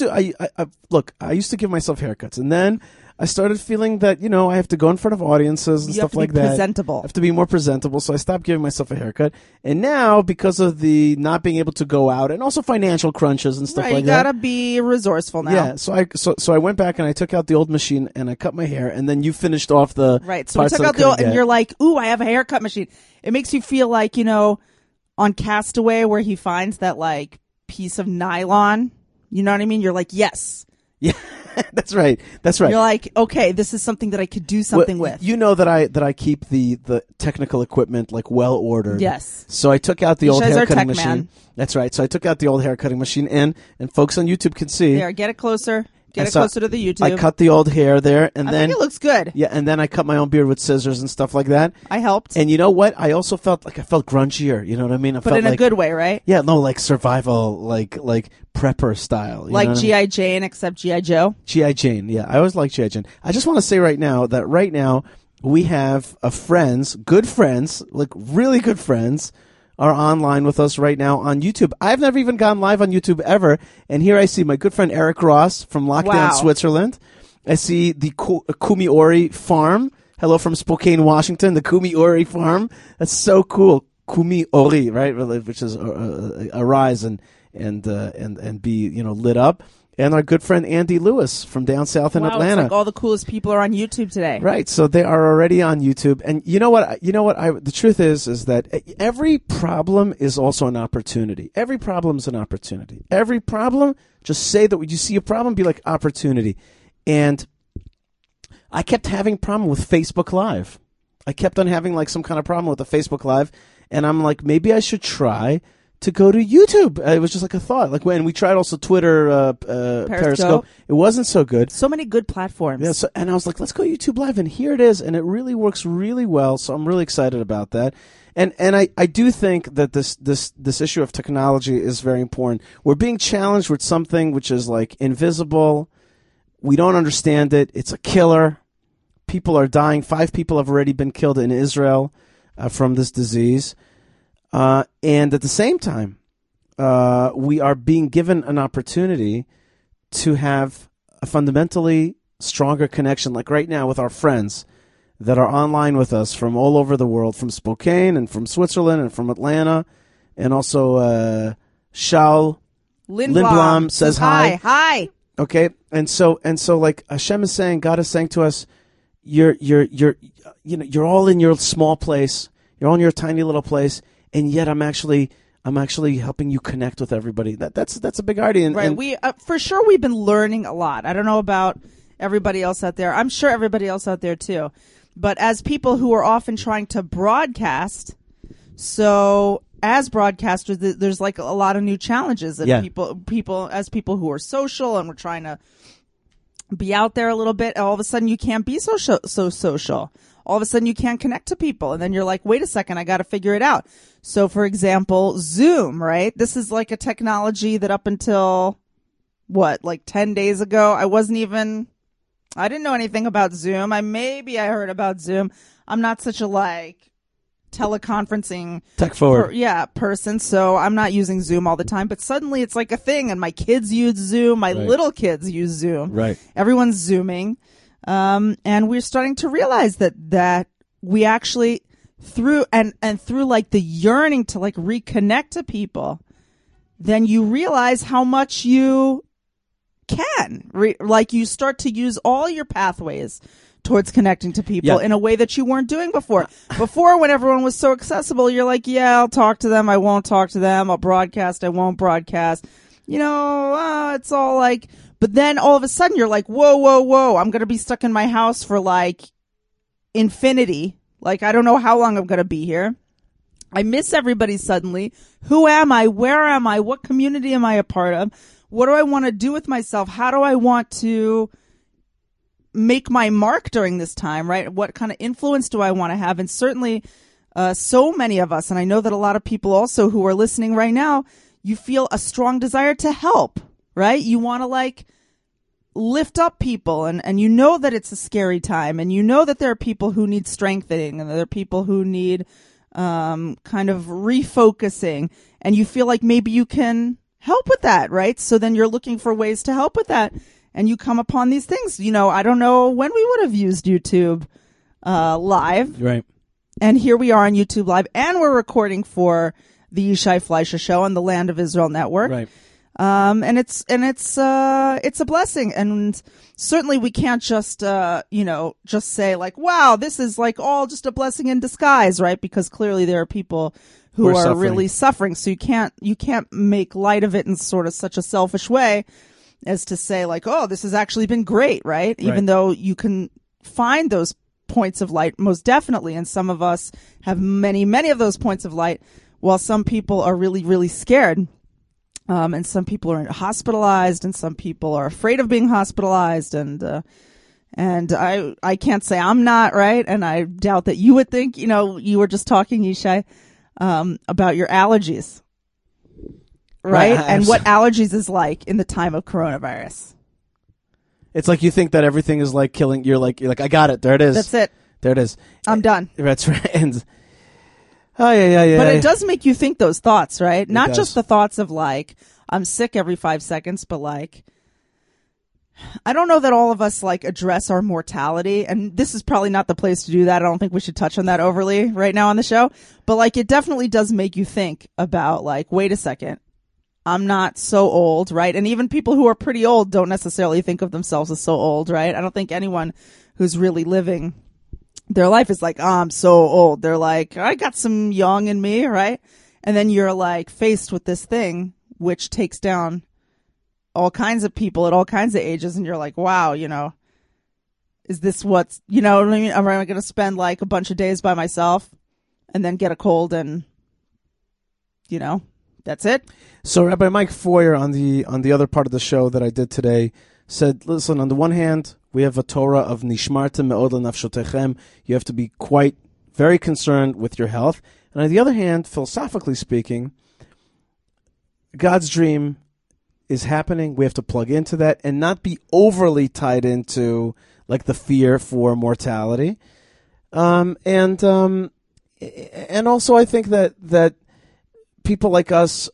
to give myself haircuts, and then I started feeling that, I have to go in front of audiences and stuff like that. Presentable. I have to be more presentable, so I stopped giving myself a haircut. And now, because of the not being able to go out and also financial crunches and stuff like that. You gotta be resourceful now. Yeah, so I went back and I took out the old machine and I cut my hair, and then you finished off the right. So we took out the old, and you're like, ooh, I have a haircut machine. It makes you feel like, on Castaway where he finds that like piece of nylon. You know what I mean? You're like, yes. Yeah. That's right. You're like, okay, this is something that I could do something with. You know that I keep the technical equipment like well ordered. Yes. So I took out the old hair cutting machine. Man. That's right. So I took out the old hair cutting machine, and folks on YouTube can see. There, get it closer. Get it closer to the YouTube. I cut the old hair there, and I then think it looks good. Yeah, and then I cut my own beard with scissors and stuff like that. I helped. And you know what? I also felt grungier. You know what I mean? But in a good way, right? Yeah, no, like survival, like prepper style. Like G.I. Jane, except G.I. Joe? G.I. Jane, yeah. I always like G.I. Jane. I just want to say right now we have good friends, like really good friends, are online with us right now on YouTube. I've never even gone live on YouTube ever, and here I see my good friend Eric Ross from Lockdown, Switzerland. I see the Kumiori Farm. Hello from Spokane, Washington, the Kumiori Farm. That's so cool. Kumiori, right? Which is arise and be lit up. And our good friend Andy Lewis from down south in Atlanta. It's like all the coolest people are on YouTube today. Right, so they are already on YouTube. And you know what? The truth is that every problem is also an opportunity. Every problem is an opportunity. Every problem, just say that when you see a problem, be like opportunity. And I kept having a problem with Facebook Live. I kept on having like some kind of problem with the Facebook Live. And I'm like, maybe I should try to go to YouTube. It was just like a thought. Like when we tried also Twitter, Periscope, it wasn't so good. So many good platforms. Yeah, and I was like, let's go YouTube Live, and here it is, and it really works really well. So I'm really excited about that. And I do think that this issue of technology is very important. We're being challenged with something which is like invisible. We don't understand it. It's a killer. People are dying. 5 people have already been killed in Israel from this disease. And at the same time, we are being given an opportunity to have a fundamentally stronger connection, like right now with our friends that are online with us from all over the world, from Spokane and from Switzerland and from Atlanta, and also Shaul Lindblom says hi. Hi. Okay, and so like Hashem is saying, God is saying to us, you're all in your small place, you're all in your tiny little place. And yet, I'm actually helping you connect with everybody. That's a big idea. Right. We for sure we've been learning a lot. I don't know about everybody else out there. I'm sure everybody else out there too. But as people who are often trying to broadcast, so as broadcasters, there's like a lot of new challenges that people who are social and we're trying to be out there a little bit. All of a sudden, you can't be so social. All of a sudden you can't connect to people. And then you're like, wait a second, I got to figure it out. So, for example, Zoom, right? This is like a technology that up until, 10 days ago, I didn't know anything about Zoom. I heard about Zoom. I'm not such a teleconferencing tech forward person, so I'm not using Zoom all the time. But suddenly it's like a thing, and my kids use Zoom. My little kids use Zoom. Right. Everyone's Zooming. And we're starting to realize that we actually through like the yearning to like reconnect to people, then you realize how much you can, you start to use all your pathways towards connecting to people in a way that you weren't doing before. Before, when everyone was so accessible, you're like, yeah, I'll talk to them. I won't talk to them. I'll broadcast. I won't broadcast. It's all like, but then all of a sudden you're like, whoa. I'm going to be stuck in my house for like infinity. Like, I don't know how long I'm going to be here. I miss everybody suddenly. Who am I? Where am I? What community am I a part of? What do I want to do with myself? How do I want to make my mark during this time, right? What kind of influence do I want to have? And certainly so many of us, and I know that a lot of people also who are listening right now, you feel a strong desire to help, right? You want to like lift up people, and you know that it's a scary time, and you know that there are people who need strengthening, and there are people who need kind of refocusing, and you feel like maybe you can help with that, right? So then you're looking for ways to help with that, and you come upon these things. You know, I don't know when we would have used YouTube live, Right. and here we are on YouTube Live, and we're recording for the Yishai Fleischer Show on the Land of Israel Network. Right. And it's a blessing. And certainly we can't just, just say like, wow, this is like all just a blessing in disguise, right? Because clearly there are people who are suffering. really suffering. So you can't make light of it in sort of such a selfish way as to say like, oh, this has actually been great, right? Even though you can find those points of light most definitely. And some of us have many, many of those points of light, while some people are really, really scared. And some people are hospitalized, and some people are afraid of being hospitalized, and I can't say I'm not, right? And I doubt that you would think, you were just talking, Yishai, about your allergies, right? And what allergies is like in the time of coronavirus. It's like you think that everything is like killing. You're like, I got it. There it is. That's it. There it is. I'm done. That's right. And, yeah. But it does make you think those thoughts, right? Not does. just the thoughts of like, I'm sick every 5 seconds, but like, I don't know that all of us like address our mortality, and this is probably not the place to do that. I don't think we should touch on that overly right now on the show, but like it definitely does make you think about like, wait a second, I'm not so old, right? And even people who are pretty old don't necessarily think of themselves as so old, right? I don't think anyone who's really living their life is like, oh, I'm so old. They're like, I got some young in me, right? And then you're like faced with this thing which takes down all kinds of people at all kinds of ages, and you're like, wow, is this what's, what I mean? Am I going to spend like a bunch of days by myself and then get a cold and, that's it? So Rabbi Mike Foyer on the other part of the show that I did today said, listen, on the one hand, we have a Torah of Nishmartem me'od lenafshotechem. You have to be very concerned with your health. And on the other hand, philosophically speaking, God's dream is happening. We have to plug into that and not be overly tied into like the fear for mortality. And also I think that people like us,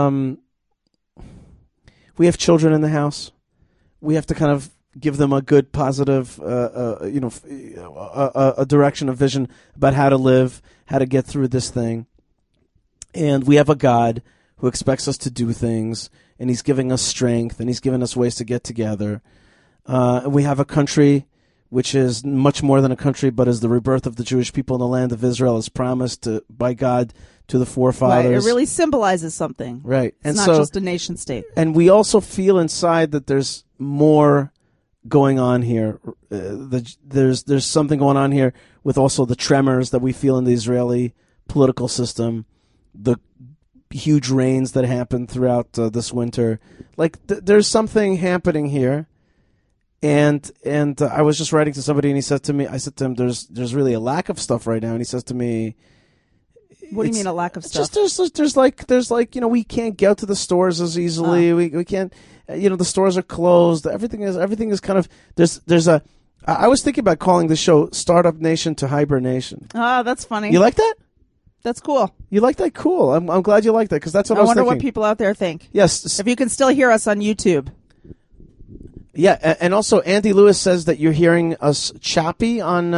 we have children in the house. We have to kind of give them a good, positive, a direction, a vision about how to live, how to get through this thing. And we have a God who expects us to do things, and he's giving us strength, and he's giving us ways to get together. We have a country which is much more than a country, but is the rebirth of the Jewish people in the land of Israel, as promised by God to the forefathers. Right, it really symbolizes something. Right. It's not just a nation state. And we also feel inside that there's more going on here. There's something going on here with also the tremors that we feel in the Israeli political system, the huge rains that happened throughout this winter. Like there's something happening here. And I was just writing to somebody, and he said to me, I said to him, there's really a lack of stuff right now. And he says to me, what do you mean a lack of stuff? Just there's like we can't get to the stores as easily. We can't, the stores are closed. Everything is kind of I was thinking about calling the show Startup Nation to Hibernation. Oh, that's funny. You like that? That's cool. You like that? Cool. I'm glad you like that, because that's what I was thinking. I wonder what people out there think. Yes. If you can still hear us on YouTube. Yeah, and also Andy Lewis says that you're hearing us choppy on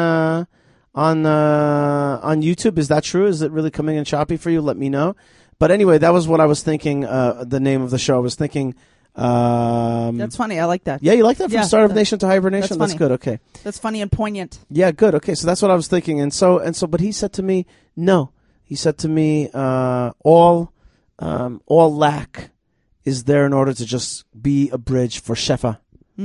YouTube. Is that true? Is it really coming in choppy for you? Let me know. But anyway, that was what I was thinking. The name of the show. I was thinking. That's funny. I like that. Yeah, you like that from Startup Nation to Hibernation. That's good. Okay. That's funny and poignant. Yeah, good. Okay, so that's what I was thinking. And so, but he said to me, no. He said to me, all lack is there in order to just be a bridge for Shefa.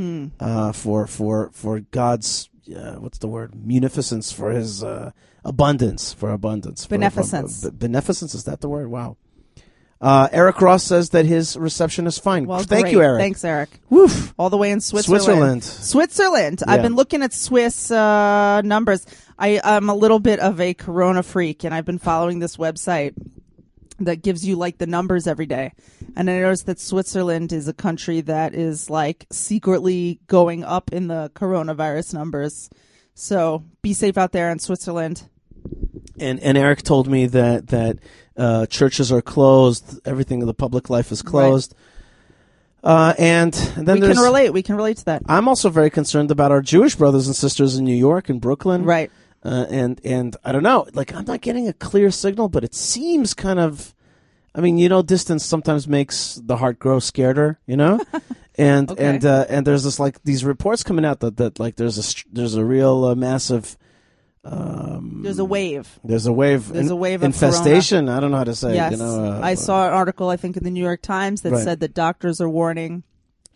For God's what's the word, munificence, for his abundance, beneficence. Beneficence, is that the word? Wow. Eric Ross says that his reception is fine. Well, thank you, Eric. Thanks, Eric. Woof. All the way in Switzerland. Yeah. I've been looking at Swiss numbers. I'm a little bit of a corona freak, and I've been following this website that gives you like the numbers every day. And I noticed that Switzerland is a country that is like secretly going up in the coronavirus numbers. So be safe out there in Switzerland. And Eric told me that churches are closed, everything in the public life is closed. Right. And then we can relate to that. I'm also very concerned about our Jewish brothers and sisters in New York and Brooklyn. Right. And I don't know, like I'm not getting a clear signal, but it seems kind of, I mean, distance sometimes makes the heart grow scareder, and okay. and there's this like these reports coming out that like there's a real massive there's a wave. There's a wave of infestation. Corona. I don't know how to say. Yes. I saw an article I think in the New York Times that said that doctors are warning.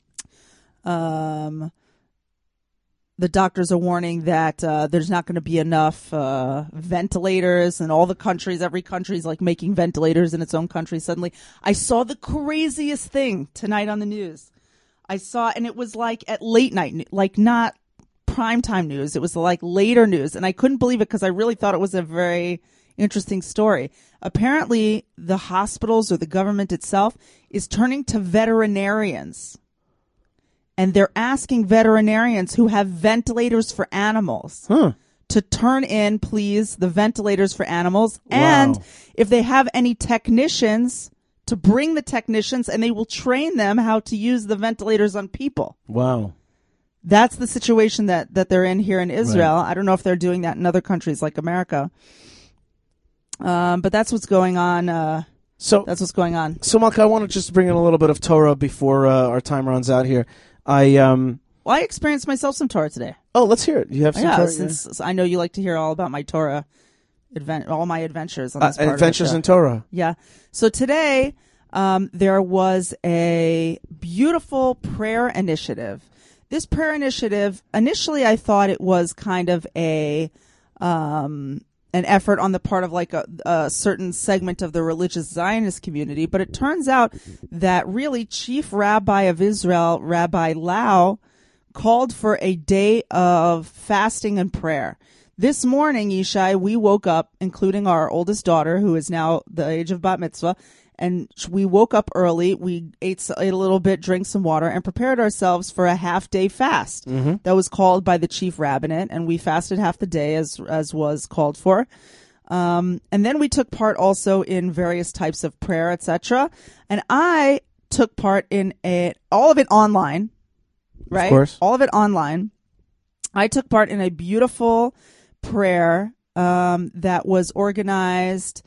The doctors are warning that there's not going to be enough ventilators, and all the countries, every country is like making ventilators in its own country. Suddenly, I saw the craziest thing tonight on the news. And it was like at late night, like not primetime news. It was like later news, and I couldn't believe it because I really thought it was a very interesting story. Apparently, the hospitals or the government itself is turning to veterinarians. And they're asking veterinarians who have ventilators for animals to turn in, please, the ventilators for animals. Wow. And if they have any technicians, to bring the technicians, and they will train them how to use the ventilators on people. Wow. That's the situation that they're in here in Israel. Right. I don't know if they're doing that in other countries like America. But that's what's going on. So that's what's going on. So, Malka, I want to just bring in a little bit of Torah before our time runs out here. I experienced myself some Torah today. Oh, let's hear it. You have some Torah? Since I know you like to hear all about my Torah, all my adventures on this part adventures of the show. in Torah. Yeah. So today, there was a beautiful prayer initiative. This prayer initiative, initially I thought it was kind of an effort on the part of like a certain segment of the religious Zionist community, but it turns out that really Chief Rabbi of Israel, Rabbi Lau, called for a day of fasting and prayer. This morning, Yishai, we woke up, including our oldest daughter, who is now the age of bat mitzvah, and we woke up early. We ate a little bit, drank some water, and prepared ourselves for a half-day fast that was called by the chief rabbinate, and we fasted half the day as was called for. And then we took part also in various types of prayer, etc. And I took part in all of it online, right? Of course. All of it online. I took part in a beautiful prayer that was organized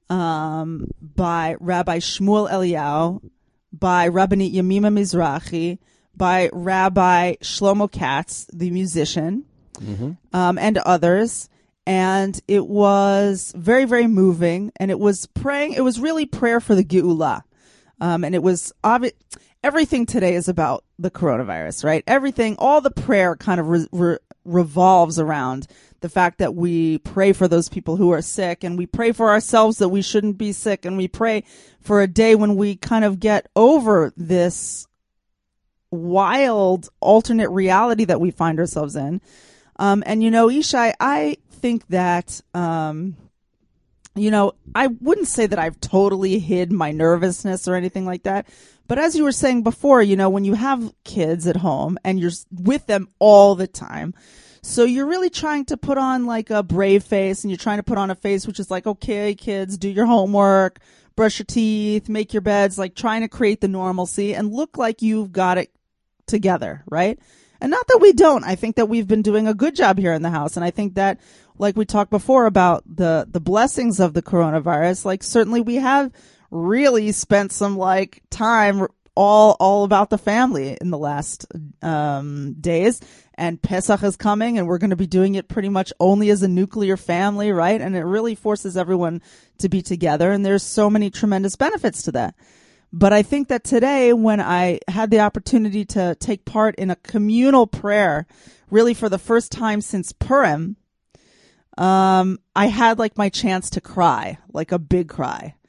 by Rabbi Shmuel Eliyahu, by Rabbanit Yemima Mizrahi, by Rabbi Shlomo Katz, the musician, and others. And it was very, very moving. And it was really prayer for the Geula. And it was everything today is about the coronavirus, right? Everything, all the prayer kind of revolves around the fact that we pray for those people who are sick, and we pray for ourselves that we shouldn't be sick, and we pray for a day when we kind of get over this wild alternate reality that we find ourselves in. And, Yishai, I think that, I wouldn't say that I've totally hid my nervousness or anything like that. But as you were saying before, when you have kids at home and you're with them all the time, so you're really trying to put on like a brave face, and you're trying to put on a face which is like, okay, kids, do your homework, brush your teeth, make your beds, like trying to create the normalcy and look like you've got it together, right? And not that we don't. I think that we've been doing a good job here in the house. And I think that, like we talked before about the blessings of the coronavirus, like certainly we have really spent some like time all about the family in the last days. And Pesach is coming, and we're going to be doing it pretty much only as a nuclear family, right? And it really forces everyone to be together, and there's so many tremendous benefits to that. But I think that today, when I had the opportunity to take part in a communal prayer, really for the first time since Purim, I had like my chance to cry, like a big cry.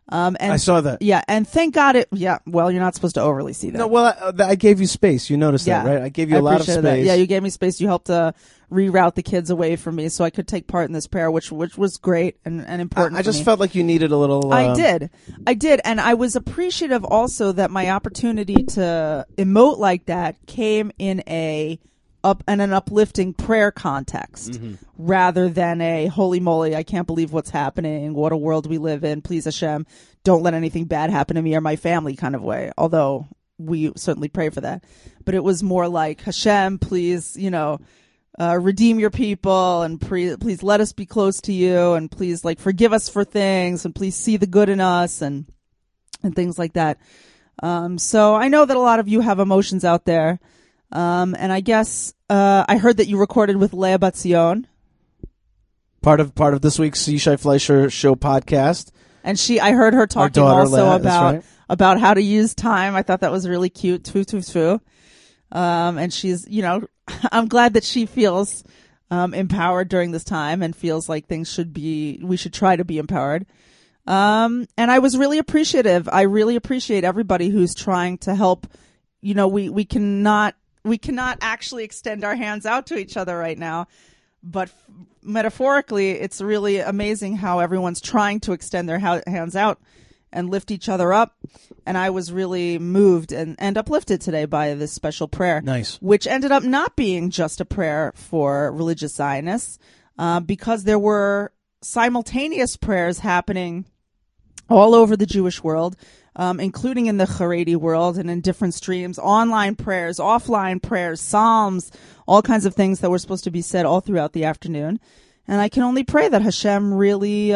And I saw that. Yeah, and thank God well, you're not supposed to overly see that. No, well, I gave you space. You noticed that, right? I gave you a lot of appreciated space. that. Yeah, you gave me space. You helped reroute the kids away from me so I could take part in this prayer, which was great and important. I just felt like you needed a little. I did, and I was appreciative also that my opportunity to emote like that came in an uplifting prayer context, rather than a holy moly, I can't believe what's happening, what a world we live in, please Hashem, don't let anything bad happen to me or my family kind of way, although we certainly pray for that. But it was more like, Hashem, please, redeem your people, and please let us be close to you, and please forgive us for things, and please see the good in us, and things like that. So I know that a lot of you have emotions out there. And I guess I heard that you recorded with Leah Batzion. Part of this week's Yishai Fleischer Show podcast. And I heard her talking also Leah, about how to use time. I thought that was really cute. Tfu, tfu, tfu. And she's, I'm glad that she feels empowered during this time and feels like we should try to be empowered. And I was really appreciative. I really appreciate everybody who's trying to help. We cannot actually extend our hands out to each other right now, but metaphorically, it's really amazing how everyone's trying to extend their hands out and lift each other up. And I was really moved and uplifted today by this special prayer. Nice. Which ended up not being just a prayer for religious Zionists, because there were simultaneous prayers happening all over the Jewish world, including in the Haredi world and in different streams, online prayers, offline prayers, psalms, all kinds of things that were supposed to be said all throughout the afternoon. And I can only pray that Hashem really,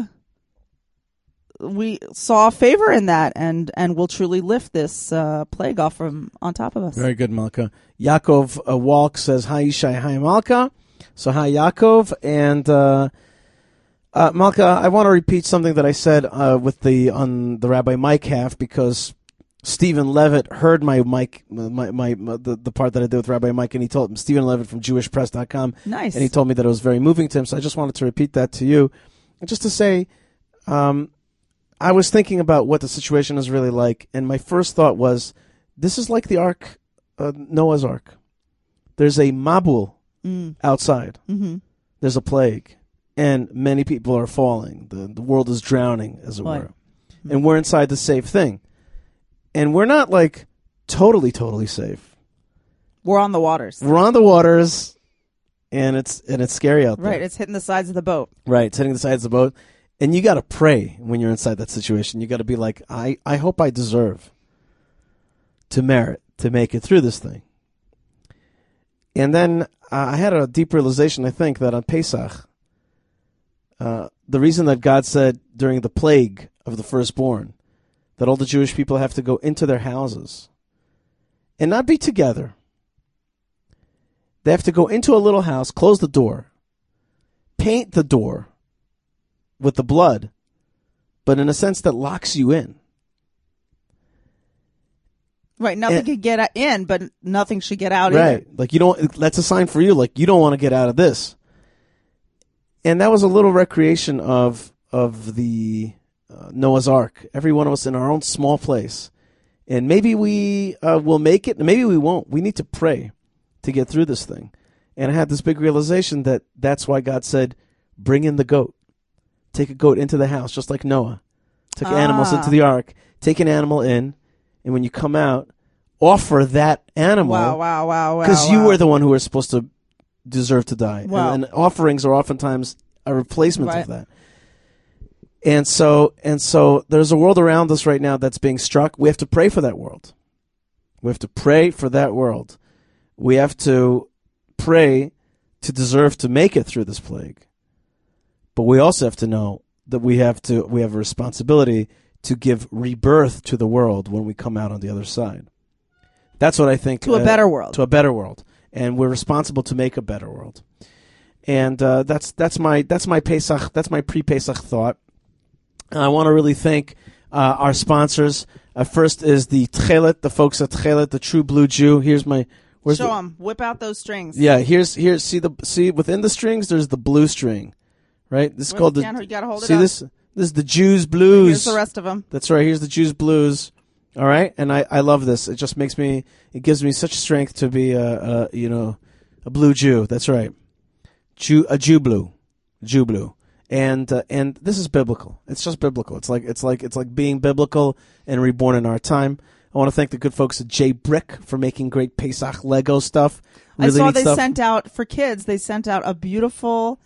we saw favor in that and will truly lift this plague off from on top of us. Very good, Malka. Yaakov Walk says, hi, Yishai, hi, Malka. So, hi, Yaakov. And Malka, I want to repeat something that I said on the Rabbi Mike half, because Stephen Levitt heard my the part that I did with Rabbi Mike, and he told Stephen Levitt from JewishPress.com. Nice. And he told me that it was very moving to him. So I just wanted to repeat that to you, and just to say, I was thinking about what the situation is really like, and my first thought was, this is like the Ark, Noah's Ark. There's a Mabul outside. Mm-hmm. There's a plague. And many people are falling. The world is drowning, as it were. Mm-hmm. And we're inside the safe thing. And we're not totally, totally safe. We're on the waters. We're on the waters, and it's scary out there. Right, it's hitting the sides of the boat. Right, it's hitting the sides of the boat. And you got to pray when you're inside that situation. You got to be like, I hope I deserve to merit to make it through this thing. And then I had a deep realization, I think, that on Pesach, the reason that God said during the plague of the firstborn that all the Jewish people have to go into their houses and not be together. They have to go into a little house, close the door, paint the door with the blood, but in a sense that locks you in. Right, nothing can get in, but nothing should get out either. Right, that's a sign for you, you don't want to get out of this. And that was a little recreation of the Noah's Ark. Every one of us in our own small place. And maybe we will make it, and maybe we won't. We need to pray to get through this thing. And I had this big realization that that's why God said, bring in the goat. Take a goat into the house, just like Noah. Took animals into the ark. Take an animal in, and when you come out, offer that animal. Wow. Because you were the one who was supposed to deserve to die. Wow. And offerings are oftentimes a replacement of that. And so there's a world around us right now that's being struck. We have to pray for that world. We have to pray for that world. We have to pray to deserve to make it through this plague. But we also have to know that we have a responsibility to give rebirth to the world when we come out on the other side. That's what I think. To a better world. To a better world. And we're responsible to make a better world. And that's my Pesach, that's my pre-Pesach thought. I want to really thank our sponsors. First is the Tchelet, the folks at Tchelet, the True Blue Jew. Here's my. Show them. Whip out those strings. Yeah. Here's. See within the strings. There's the blue string, right? This is called the. You gotta hold see it up. This This is the Jews Blues. Here's the rest of them. That's right. Here's the Jews Blues. All right, and I love this. It just makes me. It gives me such strength to be a blue Jew. That's right, a Jew blue, and this is biblical. It's just biblical. It's like being biblical and reborn in our time. I want to thank the good folks at J Brick for making great Pesach Lego stuff. Really I saw neat they stuff. sent out for kids. They sent out a beautiful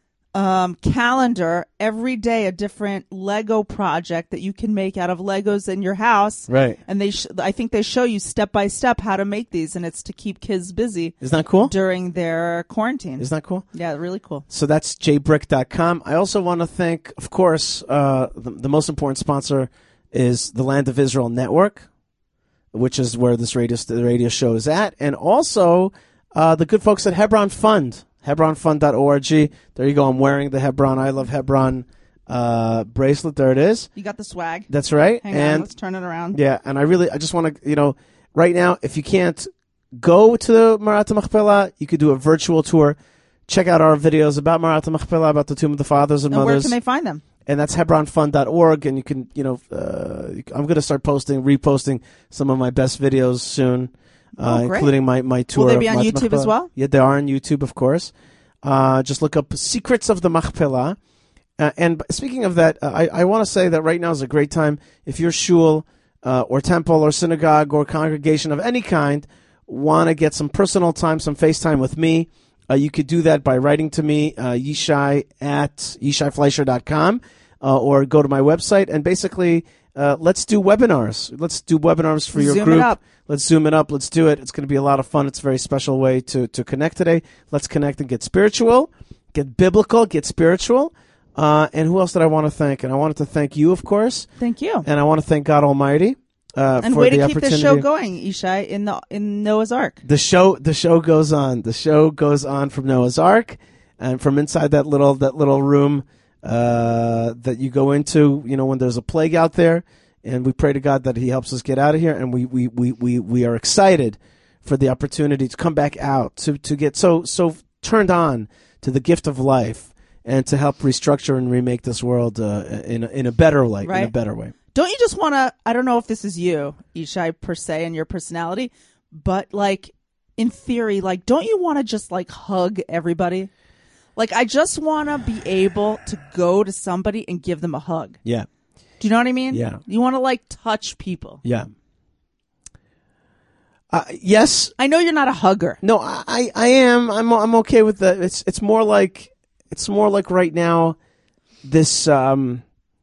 calendar every day, a different Lego project that you can make out of Legos in your house. Right. And I think they show you step by step how to make these, and it's to keep kids busy. Isn't that cool? During their quarantine. Isn't that cool? Yeah, really cool. So that's jbrick.com. I also want to thank, of course, the most important sponsor is the Land of Israel Network, which is where the radio show is at, and also the good folks at Hebron Fund. HebronFund.org. There you go. I'm wearing the Hebron, I Love Hebron bracelet. There it is. You got the swag. That's right. Hang on, let's turn it around. Yeah, and I just want to, right now, if you can't go to Marat Machpelah, you could do a virtual tour. Check out our videos about Marat Machpelah, about the Tomb of the Fathers and Mothers. Where can they find them? And that's HebronFund.org, and you can, I'm going to start reposting some of my best videos soon. Including my tour. Will they be on Marat YouTube Machpelah. as well? Yeah, they are on YouTube, of course. Just look up Secrets of the Machpelah. And speaking of that, I want to say that right now is a great time. If your shul or temple or synagogue or congregation of any kind want to get some personal time, some FaceTime with me, you could do that by writing to me, Yishai at YishaiFleischer.com, or go to my website. And basically, let's do webinars. Let's do webinars for your Zoom group. it up. Let's zoom it up. Let's do it. It's going to be a lot of fun. It's a very special way to connect today. Let's connect and get spiritual, get biblical, get spiritual. And who else did I want to thank? And I wanted to thank you, of course. Thank you. And I want to thank God Almighty and for way the to keep opportunity. the show going, Yishai, in Noah's Ark. The show goes on. The show goes on from Noah's Ark, and from inside that little room that you go into. When there's a plague out there. And we pray to God that He helps us get out of here, and we are excited for the opportunity to come back out, to get so turned on to the gift of life, and to help restructure and remake this world in a better light, right. In a better way. Don't you just want to? I don't know if this is you, Yishai, per se, and your personality, but in theory, don't you want to just hug everybody? I just want to be able to go to somebody and give them a hug. Yeah. Do you know what I mean? Yeah. You want to touch people. Yeah. Yes. I know you're not a hugger. No, I am. I'm okay with that. It's more like right now. This I'm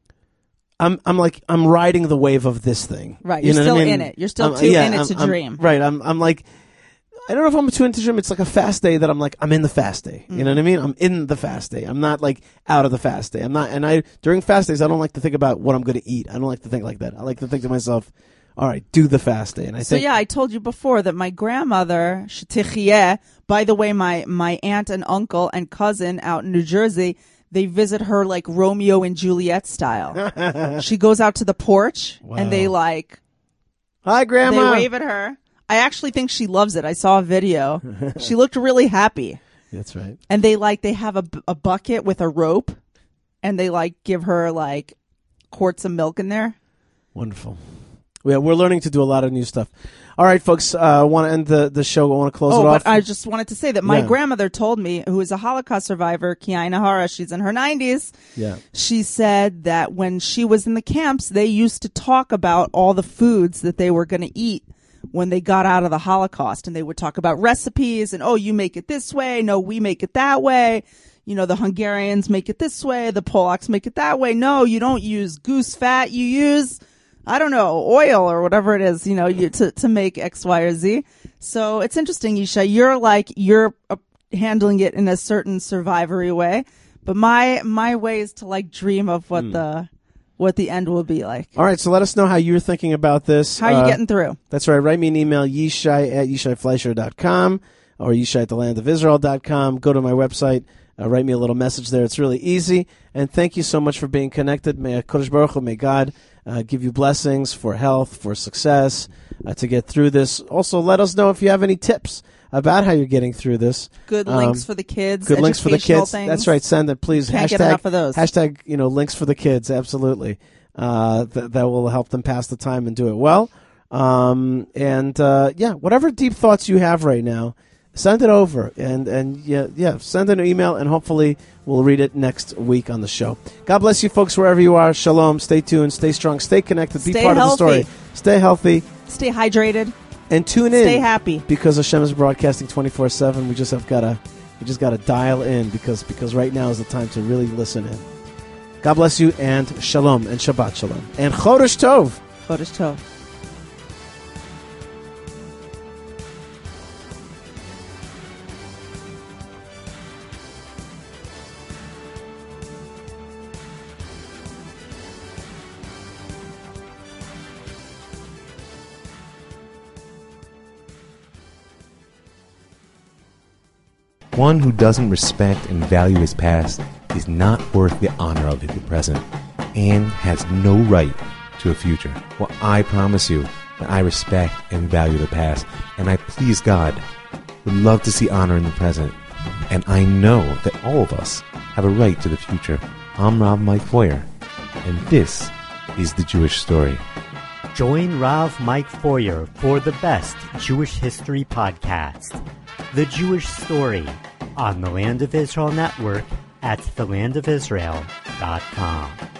riding the wave of this thing. Right. You You're know still what I mean? in it. You're still too in it to dream. Right. I'm like. I don't know if I'm too into dream. It's like a fast day that I'm in the fast day. You know what I mean? I'm in the fast day. I'm not out of the fast day. I'm not. And during fast days, I don't like to think about what I'm going to eat. I don't like to think like that. I like to think to myself, all right, do the fast day. And I told you before that my grandmother, Shetichiyeh, by the way, my aunt and uncle and cousin out in New Jersey, they visit her like Romeo and Juliet style. She goes out to the porch and they hi, Grandma. They wave at her. I actually think she loves it. I saw a video. She looked really happy. That's right. And they have a bucket with a rope, and they give her quarts of milk in there. Wonderful. Yeah, we're learning to do a lot of new stuff. All right, folks. I want to end the show. I want to close it off. But I just wanted to say that my grandmother told me, who is a Holocaust survivor, Kiai Nahara, she's in her 90s. Yeah. She said that when she was in the camps, they used to talk about all the foods that they were going to eat when they got out of the Holocaust, and they would talk about recipes and, you make it this way. No, we make it that way. The Hungarians make it this way. The Polacks make it that way. No, you don't use goose fat. You use, I don't know, oil or whatever it is, to make X, Y, or Z. So it's interesting, Yishai. You're handling it in a certain survivory way, but my way is to dream of what the end will be like. All right, so let us know how you're thinking about this. How are you getting through? That's right. Write me an email, Yishai at YishaiFleischer.com or Yishai at thelandofisrael.com. Go to my website. Write me a little message there. It's really easy. And thank you so much for being connected. May HaKadosh Baruch Hu, may God give you blessings for health, for success, to get through this. Also, let us know if you have any tips about how you're getting through this. Good links for the kids. Good links for the kids. Things. That's right. Send it, please. Can't get enough of those. Hashtag, links for the kids. Absolutely. That will help them pass the time and do it well. Whatever deep thoughts you have right now, send it over and send an email, and hopefully we'll read it next week on the show. God bless you folks wherever you are. Shalom. Stay tuned. Stay strong. Stay connected. Be part of the story. Stay healthy. Stay hydrated. And tune in. Stay happy. Because Hashem is broadcasting 24/7. We just gotta dial in because right now is the time to really listen in. God bless you, and shalom, and Shabbat shalom, and Chodesh Tov. Chodesh Tov. One who doesn't respect and value his past is not worth the honor of his present and has no right to a future. Well, I promise you that I respect and value the past, and I, please God, would love to see honor in the present. And I know that all of us have a right to the future. I'm Rav Mike Feuer, and this is The Jewish Story. Join Rav Mike Feuer for the best Jewish history podcast, The Jewish Story, on the Land of Israel Network at thelandofisrael.com.